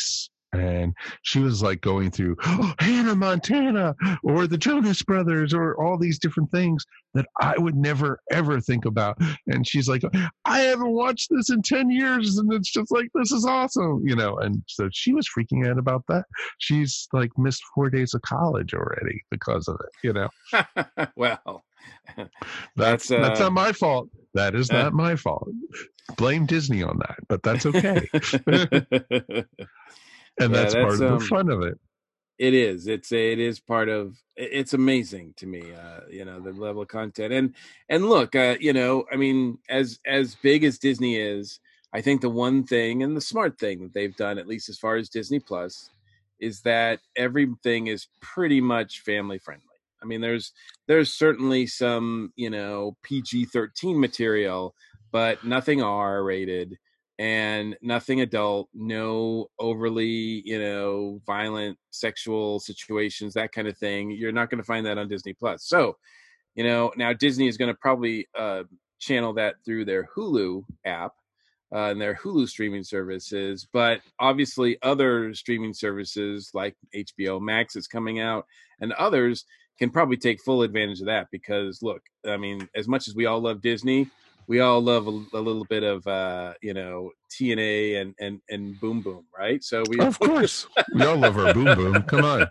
B: And she was like going through oh, Hannah Montana or the Jonas Brothers or all these different things that I would never, ever think about. And she's like, I haven't watched this in ten years. And it's just like, this is awesome, you know? And so she was freaking out about that. She's like missed four days of college already because of it, you know?
C: Well,
B: that's,
C: that's, uh,
B: that's not my fault. That is not uh, my fault. Blame Disney on that, but that's okay. And yeah, that's, that's part of um, the fun of it.
C: It is. It's it is part of. It's amazing to me. Uh, you know, the level of content and and look. Uh, you know, I mean, as as big as Disney is, I think the one thing and the smart thing that they've done, at least as far as Disney Plus, is that everything is pretty much family friendly. I mean, there's there's certainly some you know P G thirteen material, but nothing R rated. And nothing adult, no overly, you know, violent sexual situations, that kind of thing. You're not going to find that on Disney Plus. So, you know, now Disney is going to probably uh, channel that through their Hulu app uh, and their Hulu streaming services. But obviously other streaming services like H B O Max is coming out and others can probably take full advantage of that because, look, I mean, as much as we all love Disney, we all love a, a little bit of, uh, you know, T N A and, and, and Boom Boom, right? So we,
B: of course, we all love our Boom Boom. Come on.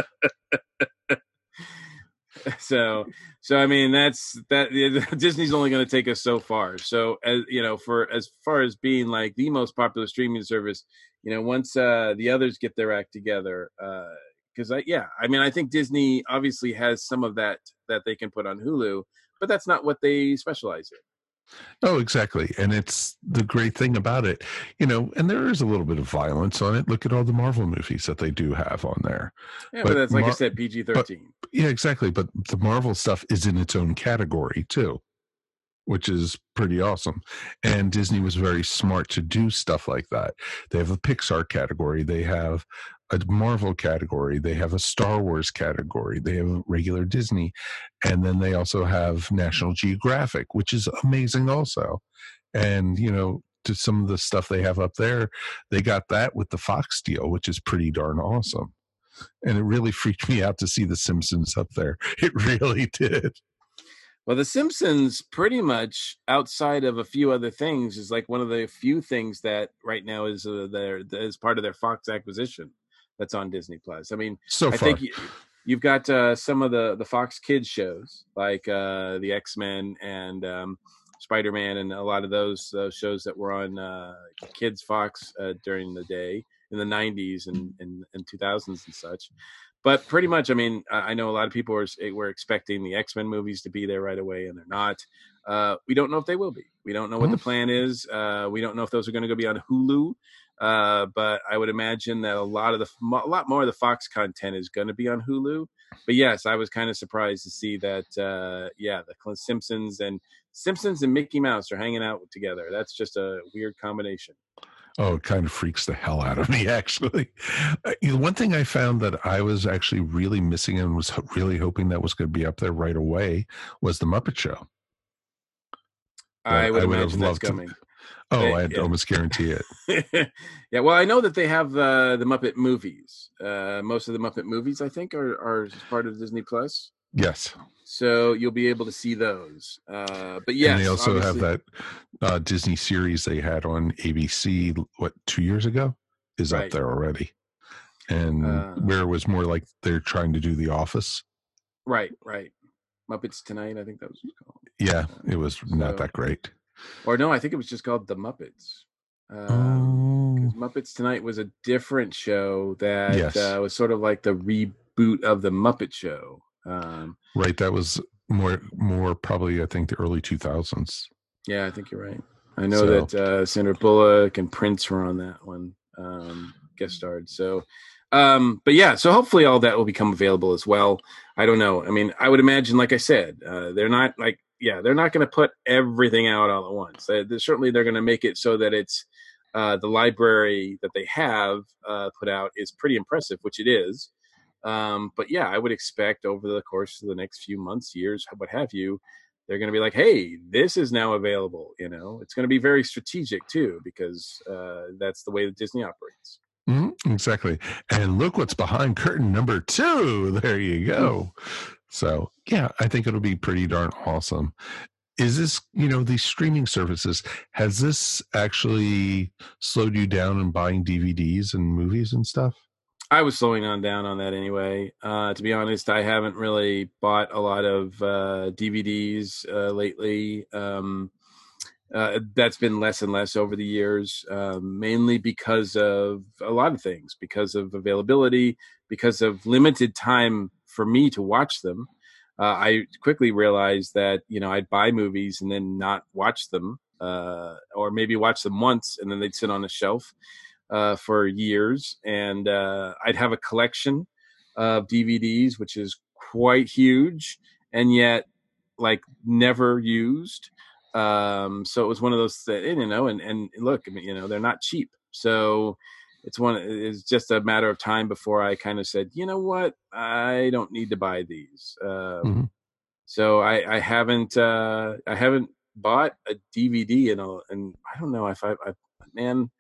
C: So, so I mean, that's that. Disney's only going to take us so far. So, as you know, for as far as being like the most popular streaming service, you know, once uh, the others get their act together, because uh, I, yeah, I mean, I think Disney obviously has some of that that they can put on Hulu, but that's not what they specialize in.
B: Oh, exactly. And it's the great thing about it, you know, and there is a little bit of violence on it. Look at all the Marvel movies that they do have on there.
C: Yeah, but, but that's, like Mar- I said, P G thirteen.
B: Yeah, exactly. But the Marvel stuff is in its own category, too, which is pretty awesome. And Disney was very smart to do stuff like that. They have a Pixar category. They have a Marvel category. They have a Star Wars category. They have a regular Disney. And then they also have National Geographic, which is amazing also. And, you know, to some of the stuff they have up there, they got that with the Fox deal, which is pretty darn awesome. And it really freaked me out to see The Simpsons up there. It really did.
C: Well, The Simpsons pretty much outside of a few other things is like one of the few things that right now is uh, their is part of their Fox acquisition that's on Disney Plus. I mean,
B: so
C: I
B: far.
C: think you, you've got uh, some of the, the Fox Kids shows like uh, the X-Men and um, Spider-Man and a lot of those those shows that were on uh, Kids Fox uh, during the day in the nineties and, and, and two thousands and such. But pretty much, I mean, I know a lot of people were, were expecting the X-Men movies to be there right away, and they're not. Uh, we don't know if they will be. We don't know what the plan is. Uh, we don't know if those are going to go be on Hulu. Uh, but I would imagine that a lot of the, a lot more of the Fox content is going to be on Hulu. But yes, I was kind of surprised to see that. Uh, yeah, the Simpsons and Simpsons and Mickey Mouse are hanging out together. That's just a weird combination.
B: Oh, it kind of freaks the hell out of me, actually. Uh, you know, one thing I found that I was actually really missing and was really hoping that was going to be up there right away was The Muppet Show.
C: I would, I would imagine that's coming.
B: To, oh, they, I'd yeah. almost guarantee
C: it. Yeah, well, I know that they have uh, the Muppet movies. Uh, most of the Muppet movies, I think, are, are part of Disney Plus.
B: Yes.
C: So you'll be able to see those. Uh, but yes,
B: and they also
C: obviously.
B: have that uh, Disney series they had on A B C, what, two years ago is right. up there already. And uh, where it was more like they're trying to do The Office.
C: Right, right. Muppets Tonight, I think that was called.
B: Yeah, it was so, not that great.
C: Or no, I think it was just called The Muppets. Um, oh. Muppets Tonight was a different show that
B: yes.
C: uh, was sort of like the reboot of The Muppet Show. Um,
B: right, that was more, more probably I think the early two thousands.
C: Yeah, I think you're right. I know so. that uh, Sandra Bullock and Prince were on that one, um, guest starred. So, um, but yeah, so hopefully all that will become available as well. I don't know. I mean, I would imagine, like I said, uh, they're not like, yeah, they're not going to put everything out all at once. They, they're, certainly, they're going to make it so that it's uh, the library that they have uh, put out is pretty impressive, which it is. Um, but yeah, I would expect over the course of the next few months, years, what have you, they're going to be like, hey, this is now available. You know, it's going to be very strategic too, because uh, that's the way that Disney operates.
B: Mm-hmm. Exactly. And look what's behind curtain number two. There you go. So, yeah, I think it'll be pretty darn awesome. Is this, you know, these streaming services, has this actually slowed you down in buying D V Ds and movies and stuff?
C: I was slowing on down on that anyway. Uh, to be honest, I haven't really bought a lot of uh, D V Ds uh, lately. Um, uh, that's been less and less over the years, um, mainly because of a lot of things, because of availability, because of limited time for me to watch them. Uh, I quickly realized that, you know, I'd buy movies and then not watch them, uh, or maybe watch them once and then they'd sit on a shelf uh, for years. And uh, I'd have a collection of D V Ds, which is quite huge, and yet like never used. Um, so it was one of those that, you know, and, and look, I mean, you know, they're not cheap. So it's one, it's just a matter of time before I kind of said, you know what, I don't need to buy these. Um,
B: Mm-hmm.
C: so I, I haven't, uh, I haven't bought a D V D in a, and I don't know if I, I man,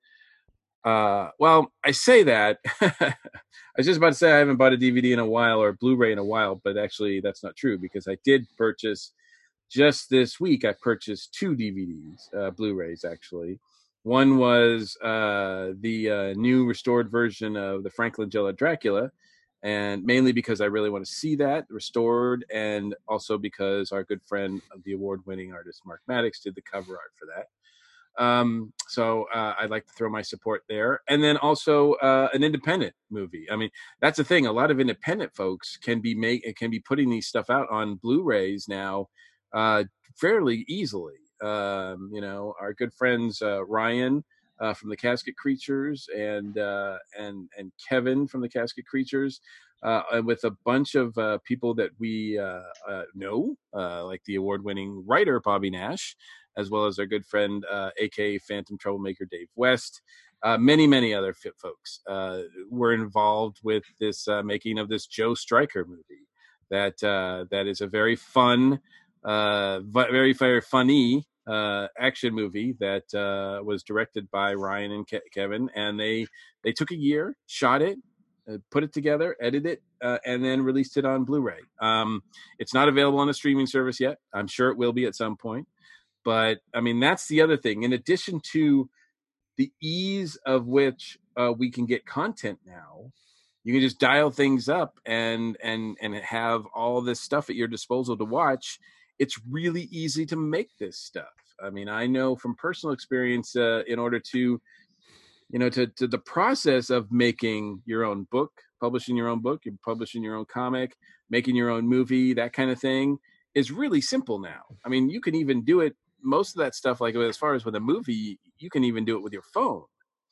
C: uh, well, I say that I was just about to say I haven't bought a D V D in a while or Blu-ray in a while, but actually that's not true because I did purchase just this week. I purchased two D V Ds, uh, Blu-rays actually. One was uh, the uh, new restored version of the Frank Langella Dracula, and mainly because I really want to see that restored, and also because our good friend, the award-winning artist Mark Maddox, did the cover art for that. Um, so uh, I'd like to throw my support there. And then also uh, an independent movie. I mean, that's the thing. A lot of independent folks can be make can be putting these stuff out on Blu-rays now uh, fairly easily. Um, you know, our good friends uh, Ryan uh, from the Casket Creatures and uh, and and Kevin from the Casket Creatures. Uh, and with a bunch of uh, people that we uh, uh, know, uh, like the award-winning writer Bobby Nash, as well as our good friend, uh, A K A Phantom Troublemaker Dave West. Uh, many, many other fit folks uh, were involved with this uh, making of this Joe Stryker movie. That uh, that is a very fun, uh, very very funny uh, action movie that uh, was directed by Ryan and Ke- Kevin, and they they took a year, shot it, uh, put it together, edited it, uh, and then released it on Blu-ray. Um, it's not available on a streaming service yet. I'm sure it will be at some point. But I mean, that's the other thing. In addition to the ease of which uh, we can get content now, you can just dial things up and and and have all this stuff at your disposal to watch. It's really easy to make this stuff. I mean, I know from personal experience, uh, in order to, you know, to, to the process of making your own book, publishing your own book, you're publishing your own comic, making your own movie, that kind of thing is really simple now. I mean, you can even do it. Most of that stuff, like as far as with a movie, you can even do it with your phone.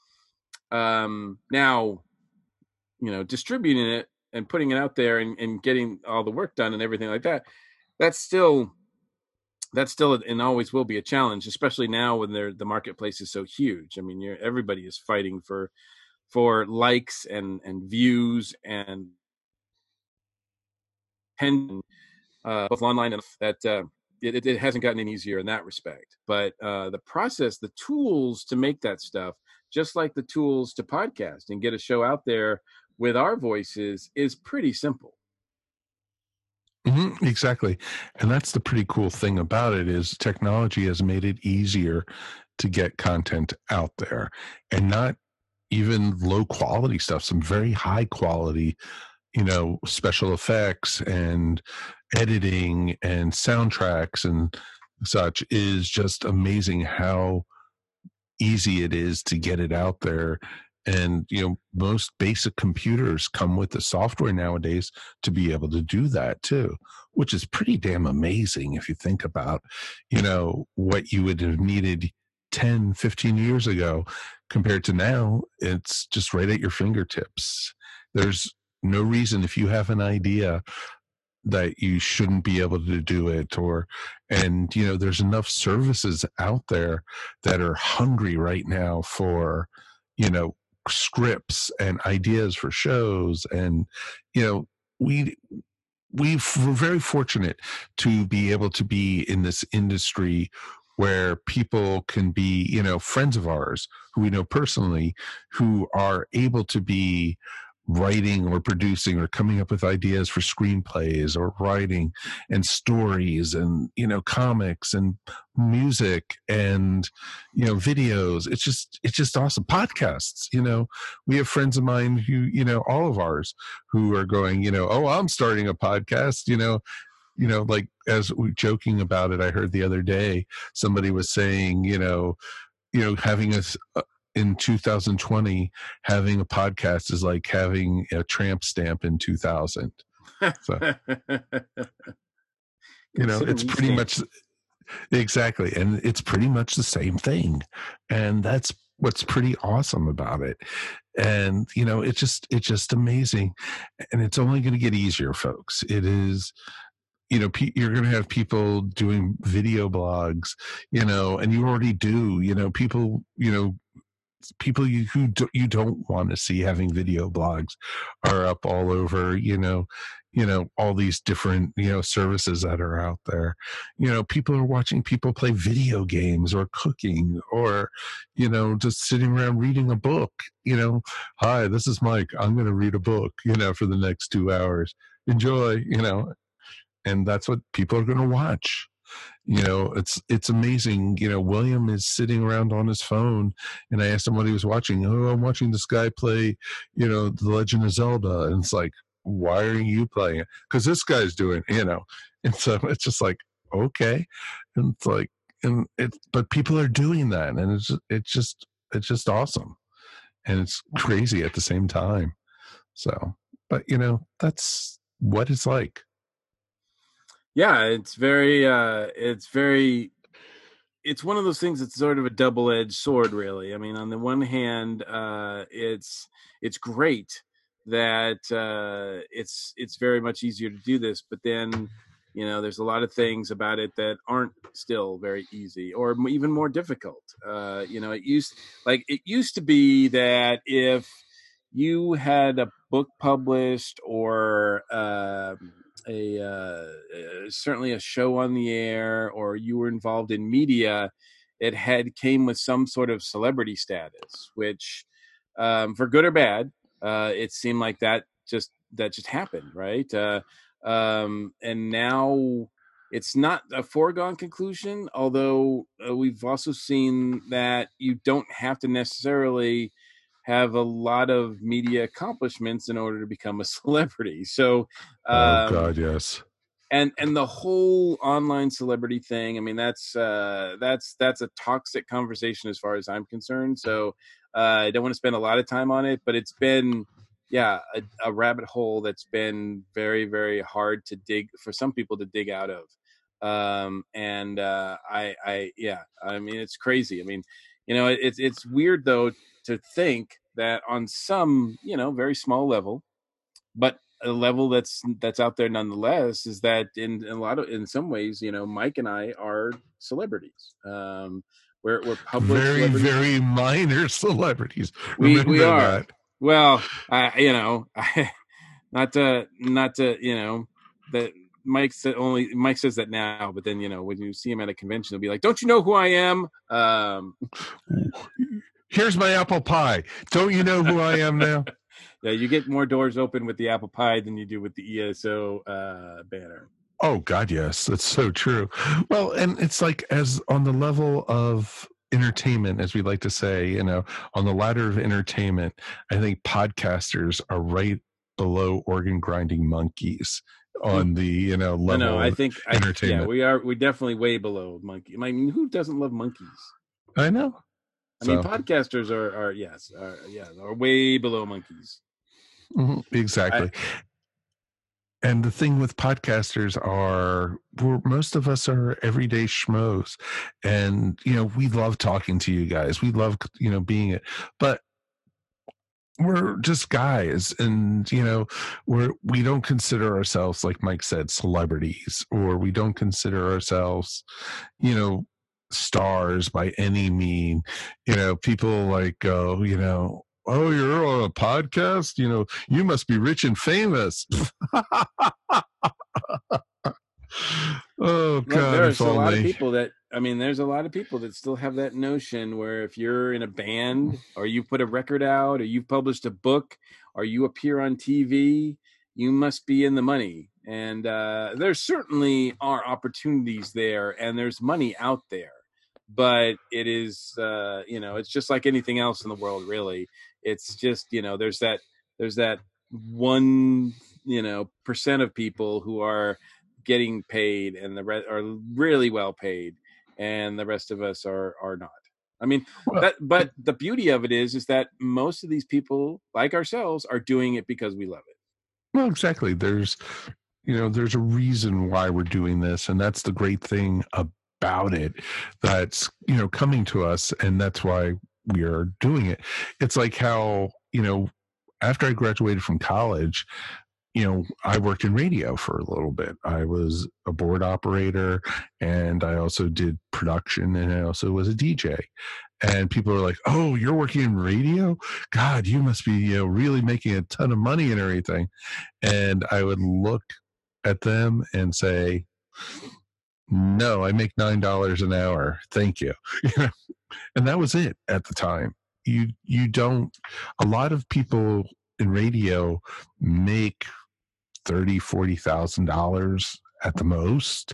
C: Um, now, you know, distributing it and putting it out there and, and getting all the work done and everything like that, that's still, that's still and always will be a challenge, especially now when they're, the marketplace is so huge. I mean, you're, everybody is fighting for, for likes and, and views and pen, uh, both online and that, uh, It, it hasn't gotten any easier in that respect. But uh, the process, the tools to make that stuff, just like the tools to podcast and get a show out there with our voices, is pretty simple.
B: Mm-hmm, exactly. And that's the pretty cool thing about it is technology has made it easier to get content out there, and not even low quality stuff, some very high quality, you know, special effects and editing and soundtracks and such is just amazing how easy it is to get it out there. And, you know, most basic computers come with the software nowadays to be able to do that too, which is pretty damn amazing if you think about, you know, what you would have needed ten, fifteen years ago compared to now. It's just right at your fingertips. There's no reason, if you have an idea, that you shouldn't be able to do it. Or, and, you know, there's enough services out there that are hungry right now for, you know, scripts and ideas for shows. And, you know, we, we we're very fortunate to be able to be in this industry where people can be, you know, friends of ours who we know personally, who are able to be writing or producing or coming up with ideas for screenplays or writing and stories and, you know, comics and music and, you know, videos. It's just, it's just awesome. Podcasts, you know, we have friends of mine who, you know, all of ours who are going, you know, oh, I'm starting a podcast, you know, you know, like as we joking about it, I heard the other day, somebody was saying, you know, you know, having a, in two thousand twenty, having a podcast is like having a tramp stamp in two thousand. So, you know, it's pretty much exactly. And it's pretty much the same thing. And that's what's pretty awesome about it. And, you know, it's just, it's just amazing. And it's only going to get easier, folks. It is, you know, you're going to have people doing video blogs, you know, and you already do, you know, people, you know, people you who do, you don't want to see having video blogs are up all over, you know, you know, all these different, you know, services that are out there. You know, people are watching people play video games or cooking or, you know, just sitting around reading a book. You know, hi, this is Mike. I'm going to read a book, you know, for the next two hours. Enjoy, you know, and that's what people are going to watch. You know, it's it's amazing. You know, William is sitting around on his phone, and I asked him what he was watching. Oh, I'm watching this guy play, you know, The Legend of Zelda. And it's like, why are you playing it? Because this guy's doing, you know. And so it's just like, okay. And it's like, and it, but people are doing that, and it's it's just it's just awesome, and it's crazy at the same time. So, but you know, that's what it's like.
C: Yeah, it's very, uh, it's very, it's one of those things that's sort of a double-edged sword, really. I mean, on the one hand, uh, it's it's great that uh, it's it's very much easier to do this, but then, you know, there's a lot of things about it that aren't still very easy or even more difficult. Uh, you know, it used like it used to be that if you had a book published or um, a uh, uh, certainly a show on the air, or you were involved in media, it had came with some sort of celebrity status, which um, for good or bad, uh, it seemed like that just that just happened, right? Uh, um, and now it's not a foregone conclusion, although uh, we've also seen that you don't have to necessarily have a lot of media accomplishments in order to become a celebrity. So, um,
B: oh God, yes.
C: And and the whole online celebrity thing, I mean, that's uh, that's that's a toxic conversation as far as I'm concerned. So uh, I don't want to spend a lot of time on it, but it's been, yeah, a, a rabbit hole that's been very, very hard to dig for some people to dig out of. Um, and uh, I, I, yeah, I mean, it's crazy. I mean, you know, it, it's it's weird though to think that on some, you know, very small level, but a level that's that's out there nonetheless, is that in, in a lot of in some ways, you know, Mike and I are celebrities. Um, we're we're public,
B: very very minor celebrities.
C: We
B: Remember
C: we are.
B: That.
C: Well, I you know, I, not to not to you know that. Mike said only Mike says that now, but then, you know, when you see him at a convention, he'll be like, "Don't you know who I am?" Um,
B: Here's my apple pie. Don't you know who I am now?
C: Yeah, you get more doors open with the apple pie than you do with the E S O uh, banner.
B: Oh God, yes, that's so true. Well, and it's like, as on the level of entertainment, as we like to say, you know, on the ladder of entertainment, I think podcasters are right below organ grinding monkeys on the, you know, level.
C: No, no, I think
B: of entertainment.
C: I, yeah, we are we definitely way below monkey. I mean, who doesn't love monkeys?
B: I know.
C: I so. mean, podcasters are are yes, are, yeah, are way below monkeys.
B: Mm-hmm, exactly. I, and the thing with podcasters are, we're, most of us are everyday schmoes, and you know, we love talking to you guys. We love, you know, being it, but we're just guys, and you know, we're we don't consider ourselves, like Mike said, celebrities, or we don't consider ourselves, you know, stars by any mean. You know, people like go, you know, oh, you're on a podcast, you know, you must be rich and famous. Oh God,
C: there's a lot of people that I mean, there's a lot of people that still have that notion where if you're in a band or you put a record out or you've published a book or you appear on T V, you must be in the money. And uh, there certainly are opportunities there and there's money out there. But it is, uh, you know, it's just like anything else in the world, really. It's just, you know, there's that, there's that one, you know, percent of people who are getting paid and the rest are really well paid, and the rest of us are are not. I mean,
B: Well,
C: that, but the beauty of it is, is that most of these people, like ourselves, are doing it because we love it.
B: well, exactly. There's, you know, there's a reason why we're doing this, and that's the great thing about it. That's, you know, coming to us, and that's why we are doing it. It's like how, you know, after I graduated from college, you know, I worked in radio for a little bit. I was a board operator, and I also did production, and I also was a D J. And people are like, "Oh, you're working in radio? God, you must be, you know, really making a ton of money and everything." And I would look at them and say, "No, I make nine dollars an hour. Thank you." And that was it at the time. You you don't. A lot of people in radio make thirty, forty thousand dollars at the most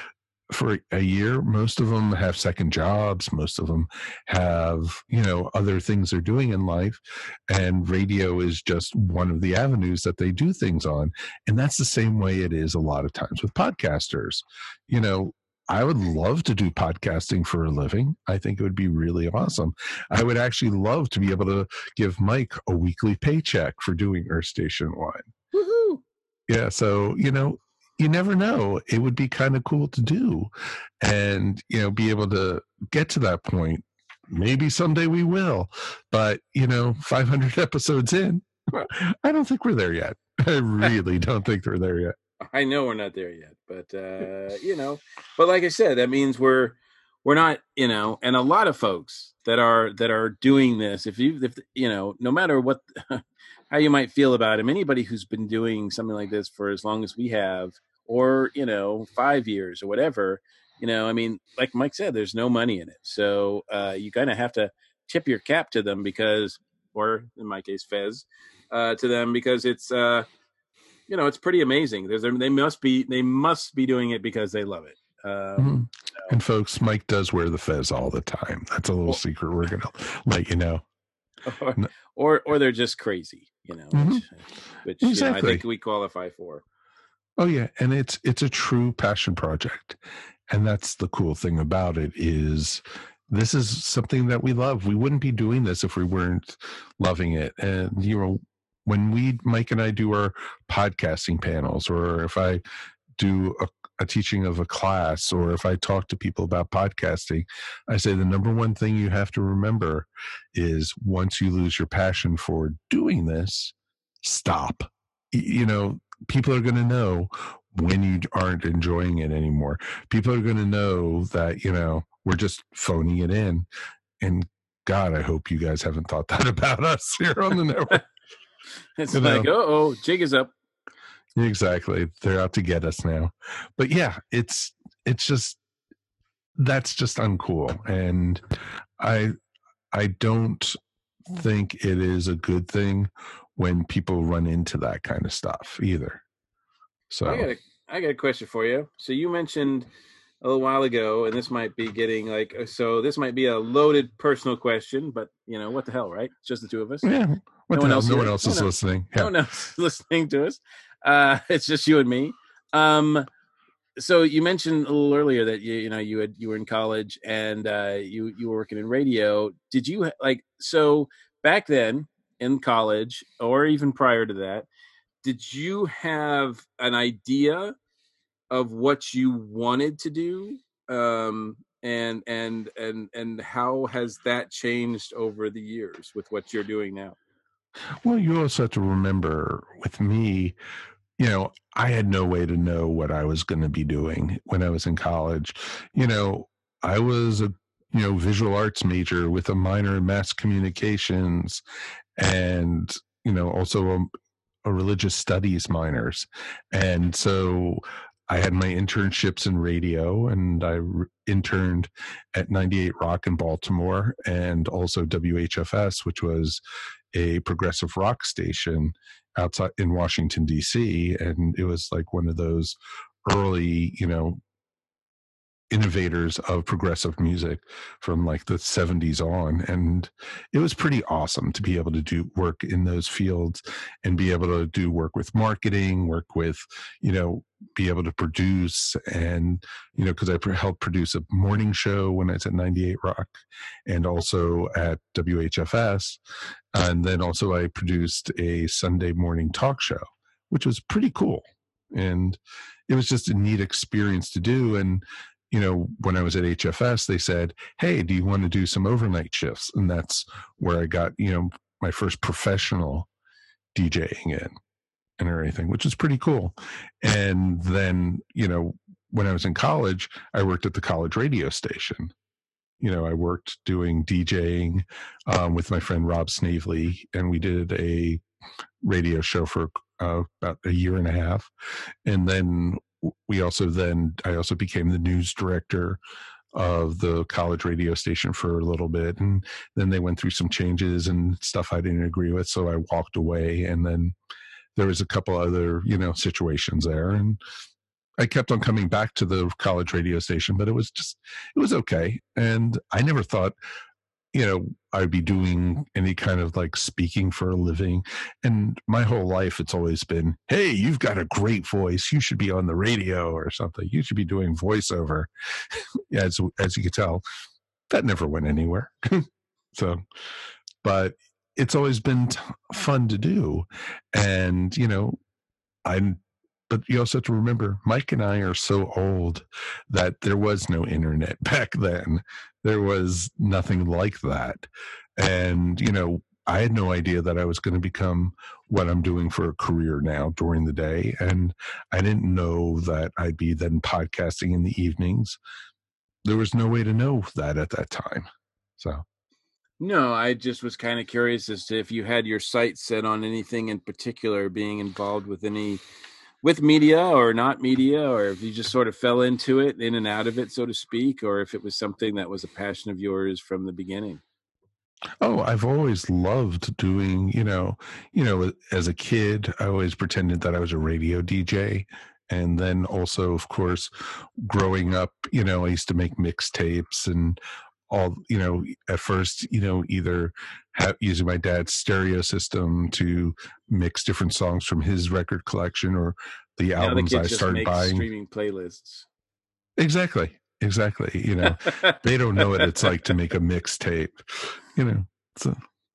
B: for a year. Most of them have second jobs. Most of them have, you know, other things they're doing in life, and radio is just one of the avenues that they do things on. And that's the same way it is a lot of times with podcasters. You know, I would love to do podcasting for a living. I think it would be really awesome. I would actually love to be able to give Mike a weekly paycheck for doing Earth Station One.
C: Woohoo!
B: Yeah, so, you know, you never know. It would be kind of cool to do and, you know, be able to get to that point. Maybe someday we will. But, you know, five hundred episodes in, I don't think we're there yet. I really don't think we're there yet.
C: I know we're not there yet, but uh, you know, but like I said, that means we're we're not, you know, and a lot of folks that are that are doing this, if you if you know, no matter what how you might feel about him, anybody who's been doing something like this for as long as we have, or, you know, five years or whatever, you know, I mean, like Mike said, there's no money in it. So uh, you kind of have to tip your cap to them because, or in my case, Fez, uh, to them because it's, uh, you know, it's pretty amazing. There's, they must be, they must be doing it because they love it. Um,
B: mm-hmm. so. And folks, Mike does wear the Fez all the time. That's a little well, secret we're going to let you know.
C: Or, or, or they're just crazy, you know,
B: mm-hmm.
C: which, which
B: exactly.
C: you know, I think we qualify for.
B: Oh yeah, and it's it's a true passion project, and that's the cool thing about it is this is something that we love. We wouldn't be doing this if we weren't loving it. And you know, when we Mike and I do our podcasting panels, or if I do a, a teaching of a class, or if I talk to people about podcasting, I say the number one thing you have to remember is once you lose your passion for doing this, stop. You know, people are going to know when you aren't enjoying it anymore. People are going to know that, you know, we're just phoning it in. And God, I hope you guys haven't thought that about us here on the network.
C: It's you like, know? oh, jig is up.
B: Exactly. They're out to get us now. But yeah, it's, it's just, that's just uncool. And I, I don't think it is a good thing when people run into that kind of stuff either. So
C: I got a, I got a question for you. So you mentioned a little while ago, and this might be getting like, so this might be a loaded personal question, but you know, what the hell, right? It's just the two of us.
B: Yeah. What
C: no
B: the
C: one
B: hell?
C: else
B: No
C: here.
B: one else
C: no,
B: is
C: no.
B: listening.
C: Yeah. No one else is listening to us. Uh, it's just you and me. Um, so you mentioned a little earlier that you, you know, you had, you were in college and uh, you, you were working in radio. Did you like, so back then, in college or even prior to that, did you have an idea of what you wanted to do? Um, and, and, and, and how has that changed over the years with what you're doing now?
B: Well, you also have to remember with me, you know, I had no way to know what I was going to be doing when I was in college. You know, I was a, you know, visual arts major with a minor in mass communications and, you know, also a, a religious studies minors. And so I had my internships in radio, and I re- interned at ninety-eight Rock in Baltimore, and also W H F S, which was a progressive rock station outside in Washington, D C. And it was like one of those early, you know, innovators of progressive music from like the seventies on. And it was pretty awesome to be able to do work in those fields and be able to do work with marketing, work with, you know, be able to produce. And, you know, because I helped produce a morning show when I was at ninety-eight Rock and also at W H F S. And then also I produced a Sunday morning talk show, which was pretty cool. And it was just a neat experience to do. And you know, when I was at H F S, they said, hey, do you want to do some overnight shifts? And that's where I got, you know, my first professional DJing in and everything, which is pretty cool. And then, you know, when I was in college, I worked at the college radio station. You know, I worked doing DJing um, with my friend Rob Snavely, and we did a radio show for uh, about a year and a half. And then we also then I also became the news director of the college radio station for a little bit, and then they went through some changes and stuff I didn't agree with, so I walked away. And then there was a couple other, you know, situations there, and I kept on coming back to the college radio station, but it was just it was okay. And I never thought, you know, I'd be doing any kind of like speaking for a living. And my whole life, it's always been, hey, you've got a great voice. You should be on the radio or something. You should be doing voiceover. as, as you can tell, that never went anywhere. So, but it's always been t- fun to do. And, you know, I'm, but you also have to remember, Mike and I are so old that there was no internet back then. There was nothing like that. And, you know, I had no idea that I was going to become what I'm doing for a career now during the day. And I didn't know that I'd be then podcasting in the evenings. There was no way to know that at that time. So.
C: No, I just was kind of curious as to if you had your sights set on anything in particular, being involved with any with media or not media, or if you just sort of fell into it, in and out of it, so to speak, or if it was something that was a passion of yours from the beginning.
B: Oh, I've always loved doing, you know, you know, as a kid, I always pretended that I was a radio D J. And then also, of course, growing up, you know, I used to make mixtapes and all, you know, at first, you know, either have, using my dad's stereo system to mix different songs from his record collection, or the
C: Now the
B: albums
C: kid
B: I
C: just
B: started
C: makes
B: buying.
C: streaming playlists.
B: Exactly. Exactly. You know, they don't know what it's like to make a mixtape, you know, so,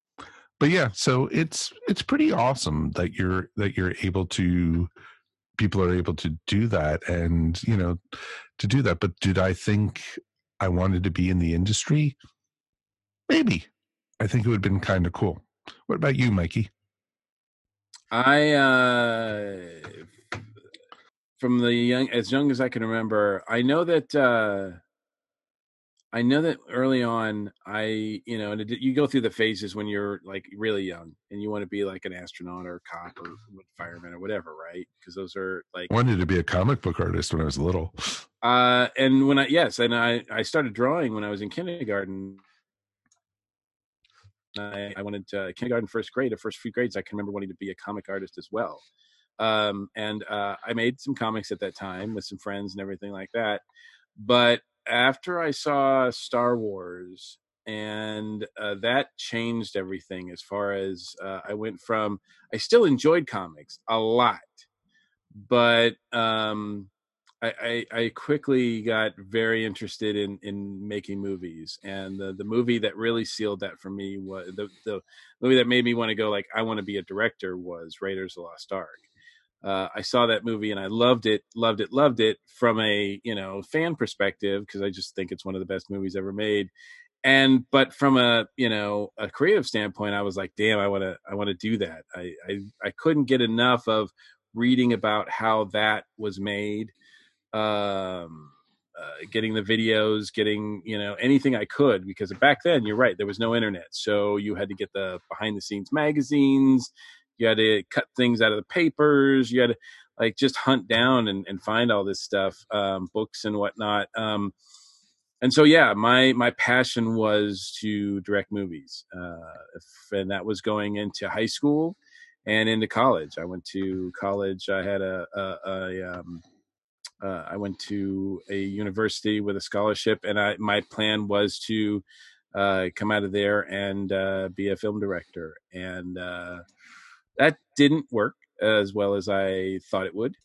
B: but yeah, so it's, it's pretty awesome that you're, that you're able to, people are able to do that and, you know, to do that. But did I think I wanted to be in the industry? Maybe. I think it would have been kind of cool. What about you, Mikey?
C: I, uh, from the young, as young as I can remember, I know that, uh, I know that early on, I, you know, and it, you go through the phases when you're like really young and you want to be like an astronaut or a cop or fireman or whatever, right? Because those are like.
B: I wanted to be a comic book artist when I was little.
C: Uh, and when I, yes, and I, I started drawing when I was in kindergarten. I, I wanted to, kindergarten, first grade, the first few grades, I can remember wanting to be a comic artist as well. Um, and uh, I made some comics at that time with some friends and everything like that. But after I saw Star Wars, and uh, that changed everything as far as uh, I went from, I still enjoyed comics a lot, but um, I, I, I quickly got very interested in, in making movies. And the, the movie that really sealed that for me was the, the movie that made me want to go like, I want to be a director, was Raiders of the Lost Ark. Uh, I saw that movie and I loved it, loved it, loved it from a, you know, fan perspective, because I just think it's one of the best movies ever made. And, but from a, you know, a creative standpoint, I was like, damn, I want to, I want to do that. I, I, I couldn't get enough of reading about how that was made, um, uh, getting the videos, getting, you know, anything I could, because back then, you're right, there was no internet. So you had to get the behind the scenes magazines. You had to cut things out of the papers. You had to, like just hunt down and, and find all this stuff, um, books and whatnot. Um, and so, yeah, my, my passion was to direct movies. Uh, if, and that was going into high school and into college. I went to college. I had a, a, a um, uh, I went to a university with a scholarship, and I, my plan was to uh, come out of there and uh, be a film director. And uh, that didn't work as well as I thought it would.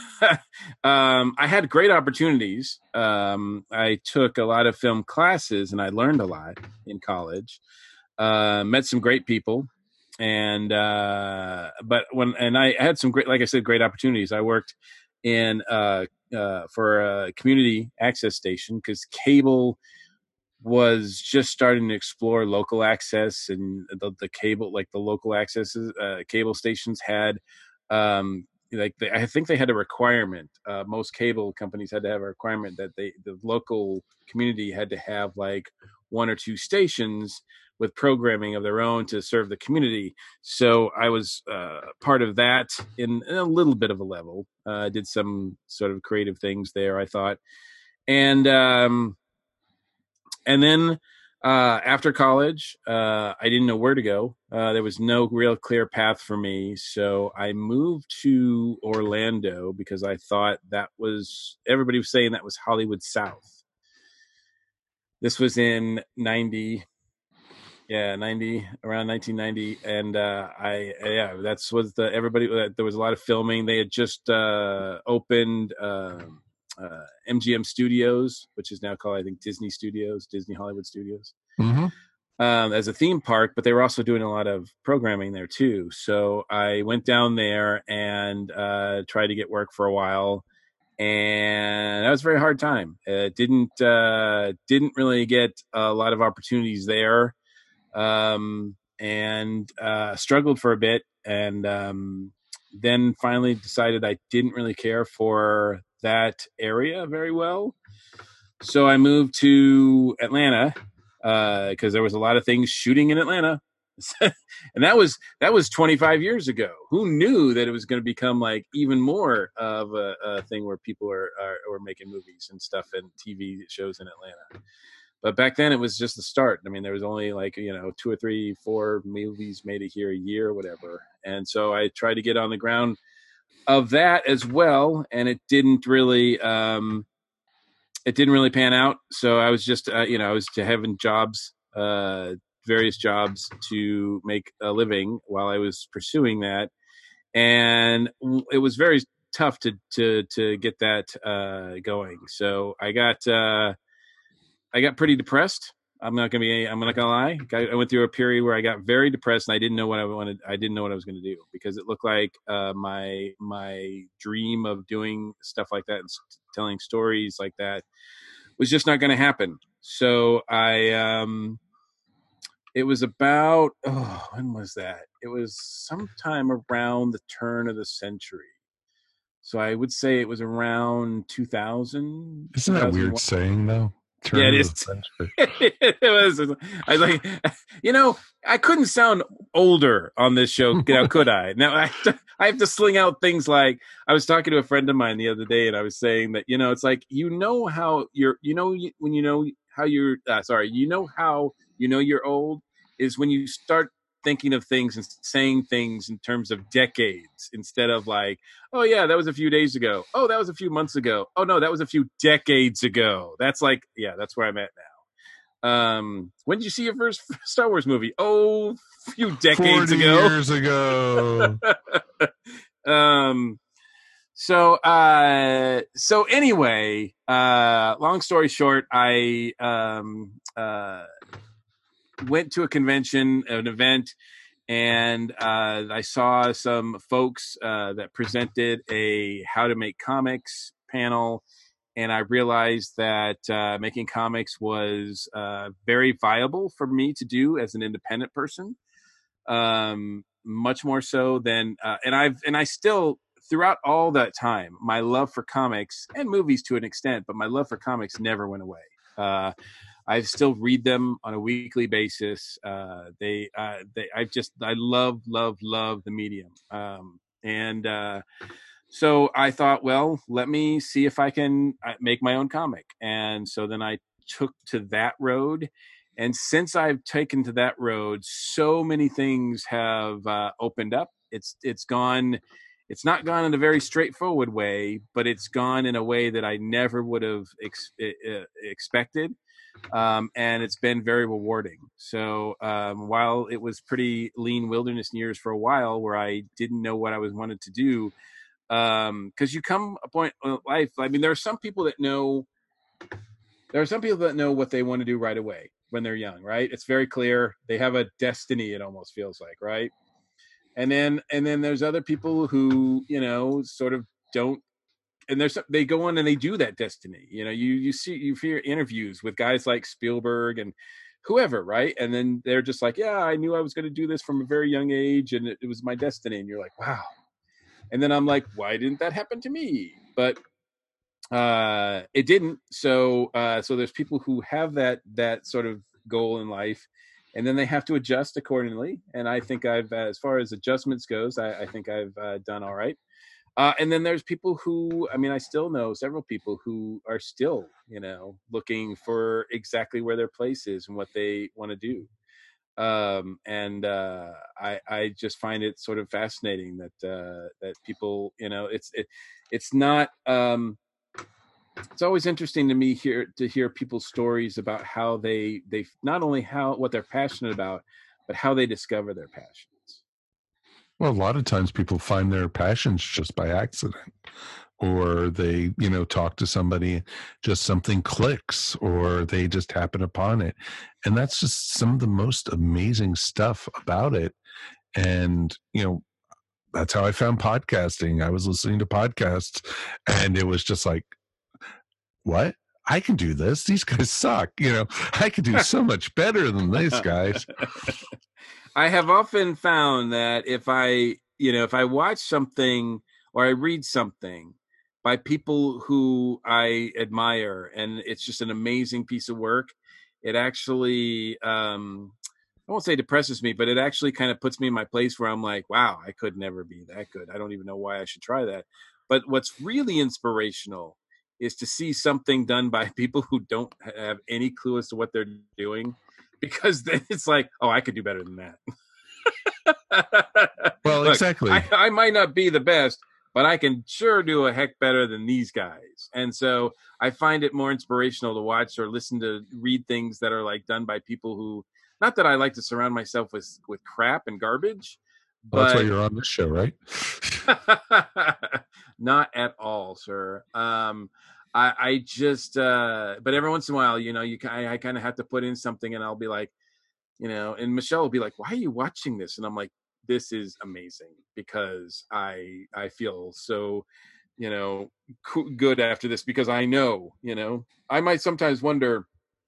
C: um, I had great opportunities. Um, I took a lot of film classes and I learned a lot in college, uh, met some great people. And, uh, but when, and I had some great, like I said, great opportunities. I worked in, uh, uh, for a community access station because cable was just starting to explore local access, and the, the cable, like the local accesses, uh, cable stations had, um, like they, I think they had a requirement. Uh, most cable companies had to have a requirement that they, the local community had to have like one or two stations with programming of their own to serve the community. So I was uh, part of that in, in a little bit of a level. I uh, did some sort of creative things there, I thought. And, um, and then uh, after college, uh, I didn't know where to go. Uh, there was no real clear path for me. So I moved to Orlando because I thought that was, everybody was saying that was Hollywood South. This was in ninety. Yeah, ninety, around nineteen ninety. And uh, I, yeah, that's was the, everybody, uh, there was a lot of filming. They had just uh, opened uh, uh, M G M Studios, which is now called, I think, Disney Studios, Disney Hollywood Studios, mm-hmm. um, as a theme park, but they were also doing a lot of programming there too. So I went down there and uh, tried to get work for a while. And that was a very hard time. It didn't, uh, didn't really get a lot of opportunities there. Um, and, uh, struggled for a bit, and, um, then finally decided I didn't really care for that area very well. So I moved to Atlanta, uh, cause there was a lot of things shooting in Atlanta. And that was, that was twenty-five years ago. Who knew that it was going to become like even more of a, a thing where people are, are, are making movies and stuff and T V shows in Atlanta. But back then it was just the start. I mean, there was only like, you know, two or three, four movies made a year, a year, whatever. And so I tried to get on the ground of that as well. And it didn't really, um, it didn't really pan out. So I was just, uh, you know, I was having jobs, uh, various jobs to make a living while I was pursuing that. And it was very tough to, to, to get that, uh, going. So I got, uh, I got pretty depressed. I'm not gonna be. I'm not gonna lie. I went through a period where I got very depressed, and I didn't know what I wanted. I didn't know what I was going to do because it looked like uh, my my dream of doing stuff like that and telling stories like that was just not going to happen. So I, um, it was about oh, when was that? It was sometime around the turn of the century. So I would say it was around two thousand.
B: Isn't that a weird saying though? Turn
C: yeah, it is. It was. I was like, you know, I couldn't sound older on this show, now could I? Now I have, to, I have to sling out things like I was talking to a friend of mine the other day, and I was saying that you know, it's like you know how you're, you know, when you know how you're. Uh, sorry, you know how you know you're old is when you start thinking of things and saying things in terms of decades instead of like, oh yeah, that was a few days ago. Oh, that was a few months ago. Oh no, that was a few decades ago. That's like, yeah, that's where I'm at now. Um, when did you see your first Star Wars movie? Oh, a few decades ago.
B: Years ago.
C: um, so, uh, so anyway, uh, long story short, I, um, uh, went to a convention, an event, and uh, I saw some folks uh, that presented a how to make comics panel, and I realized that uh, making comics was uh, very viable for me to do as an independent person, um, much more so than, uh, and I've and I still throughout all that time, my love for comics and movies to an extent, but my love for comics never went away. Uh, I still read them on a weekly basis. Uh, they, uh, they, I just, I love, love, love the medium. Um, and, uh, so I thought, well, let me see if I can uh, make my own comic. And so then I took to that road. And since I've taken to that road, so many things have uh, opened up. It's it's gone. It's not gone in a very straightforward way, but it's gone in a way that I never would have ex- uh, expected. Um, and it's been very rewarding. So um, while it was pretty lean wilderness years for a while, where I didn't know what I was wanted to do, um, because you come a point in life. I mean, there are some people that know. There are some people that know what they want to do right away when they're young, right? It's very clear. They have a destiny. It almost feels like, right? And then and then there's other people who, you know, sort of don't, and there's they go on and they do that destiny. You know, you you see you hear interviews with guys like Spielberg and whoever, right? And then they're just like, yeah, I knew I was going to do this from a very young age, and it, it was my destiny. And you're like, wow. And then I'm like, why didn't that happen to me? But uh, it didn't. So uh, so there's people who have that that sort of goal in life, and then they have to adjust accordingly. And I think I've, as far as adjustments goes, I, I think I've uh, done all right. Uh, and then there's people who, I mean, I still know several people who are still, you know, looking for exactly where their place is and what they want to do. Um, and uh, I, I just find it sort of fascinating that uh, that people, you know, it's it, it's not. Um, it's always interesting to me here to hear people's stories about how they they not only how what they're passionate about, but how they discover their passions.
B: Well, a lot of times people find their passions just by accident, or they, you know, talk to somebody, just something clicks, or they just happen upon it. And that's just some of the most amazing stuff about it. And, you know, that's how I found podcasting. I was listening to podcasts and it was just like, what? I can do this. These guys suck. You know, I could do so much better than these guys.
C: I have often found that if I, you know, if I watch something or I read something by people who I admire and it's just an amazing piece of work, it actually, um, I won't say depresses me, but it actually kind of puts me in my place where I'm like, wow, I could never be that good. I don't even know why I should try that. But what's really inspirational is to see something done by people who don't have any clue as to what they're doing, because then it's like, oh, I could do better than that.
B: Well,
C: Look,
B: exactly.
C: I, I might not be the best, but I can sure do a heck better than these guys. And so I find it more inspirational to watch or listen to read things that are like done by people who, not that I like to surround myself with, with crap and garbage,
B: Well, that's why
C: but
B: you're on this show, right?
C: not at all, sir. Um, I, I just, uh, but every once in a while, you know, you I, I kind of have to put in something, and I'll be like, you know, and Michelle will be like, "Why are you watching this?" And I'm like, "This is amazing because I I feel so, you know, co- good after this, because I know, you know, I might sometimes wonder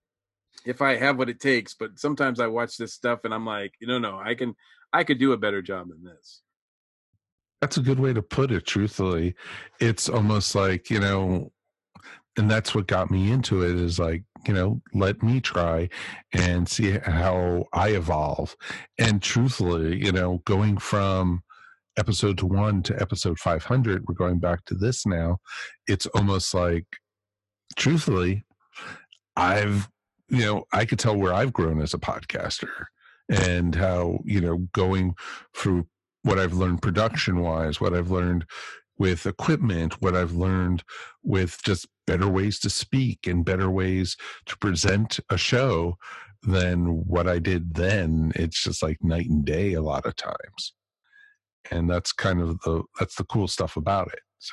C: if I have what it takes, but sometimes I watch this stuff and I'm like, you know, no, I can, I could do a better job than this."
B: That's a good way to put it, truthfully. It's almost like, you know, and that's what got me into it is like, you know, let me try and see how I evolve. And truthfully, you know, going from episode one to episode five hundred, we're going back to this now. It's almost like, truthfully, I've, you know, I could tell where I've grown as a podcaster and how, you know, going through what I've learned production wise, what I've learned with equipment, what I've learned with just better ways to speak and better ways to present a show than what I did then. It's just like night and day a lot of times. And that's kind of the, that's the cool stuff about it. So.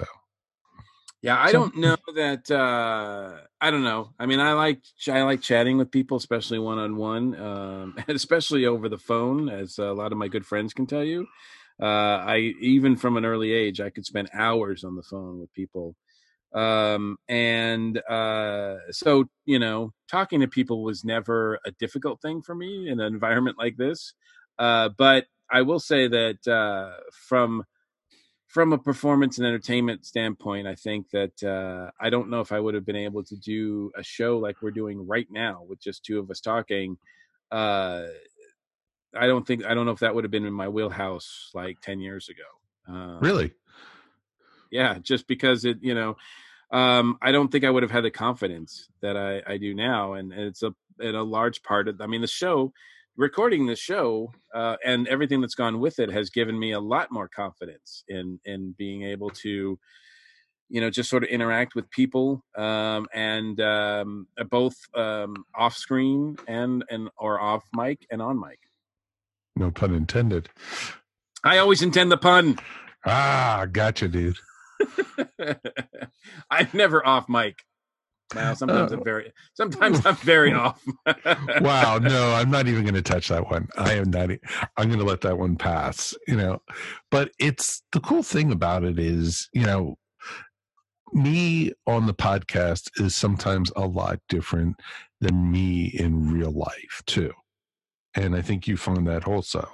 C: Yeah, I
B: So,
C: don't know that. Uh, I don't know. I mean, I like I like chatting with people, especially one on one, and especially over the phone, as a lot of my good friends can tell you. Uh, I even from an early age, I could spend hours on the phone with people, um, and uh, so you know, talking to people was never a difficult thing for me in an environment like this. Uh, but I will say that uh, from from a performance and entertainment standpoint, I think that uh, I don't know if I would have been able to do a show like we're doing right now with just two of us talking. Uh, I don't think I don't know if that would have been in my wheelhouse like ten years ago. Um,
B: really?
C: Yeah, just because it, you know, um, I don't think I would have had the confidence that I, I do now, and, and it's a in a large part of. I mean, the show, recording the show, uh, and everything that's gone with it has given me a lot more confidence in in being able to, you know, just sort of interact with people, um, and um, uh, both um, off screen and and or off mic and on mic.
B: No pun intended.
C: I always intend the pun.
B: Ah, gotcha, dude.
C: I'm never off mic. Now, sometimes oh. I'm very, sometimes I'm very off.
B: Wow, no, I'm not even going to touch that one. I am not. I'm going to let that one pass. You know, but it's the cool thing about it is, you know, me on the podcast is sometimes a lot different than me in real life too, and I think you find that also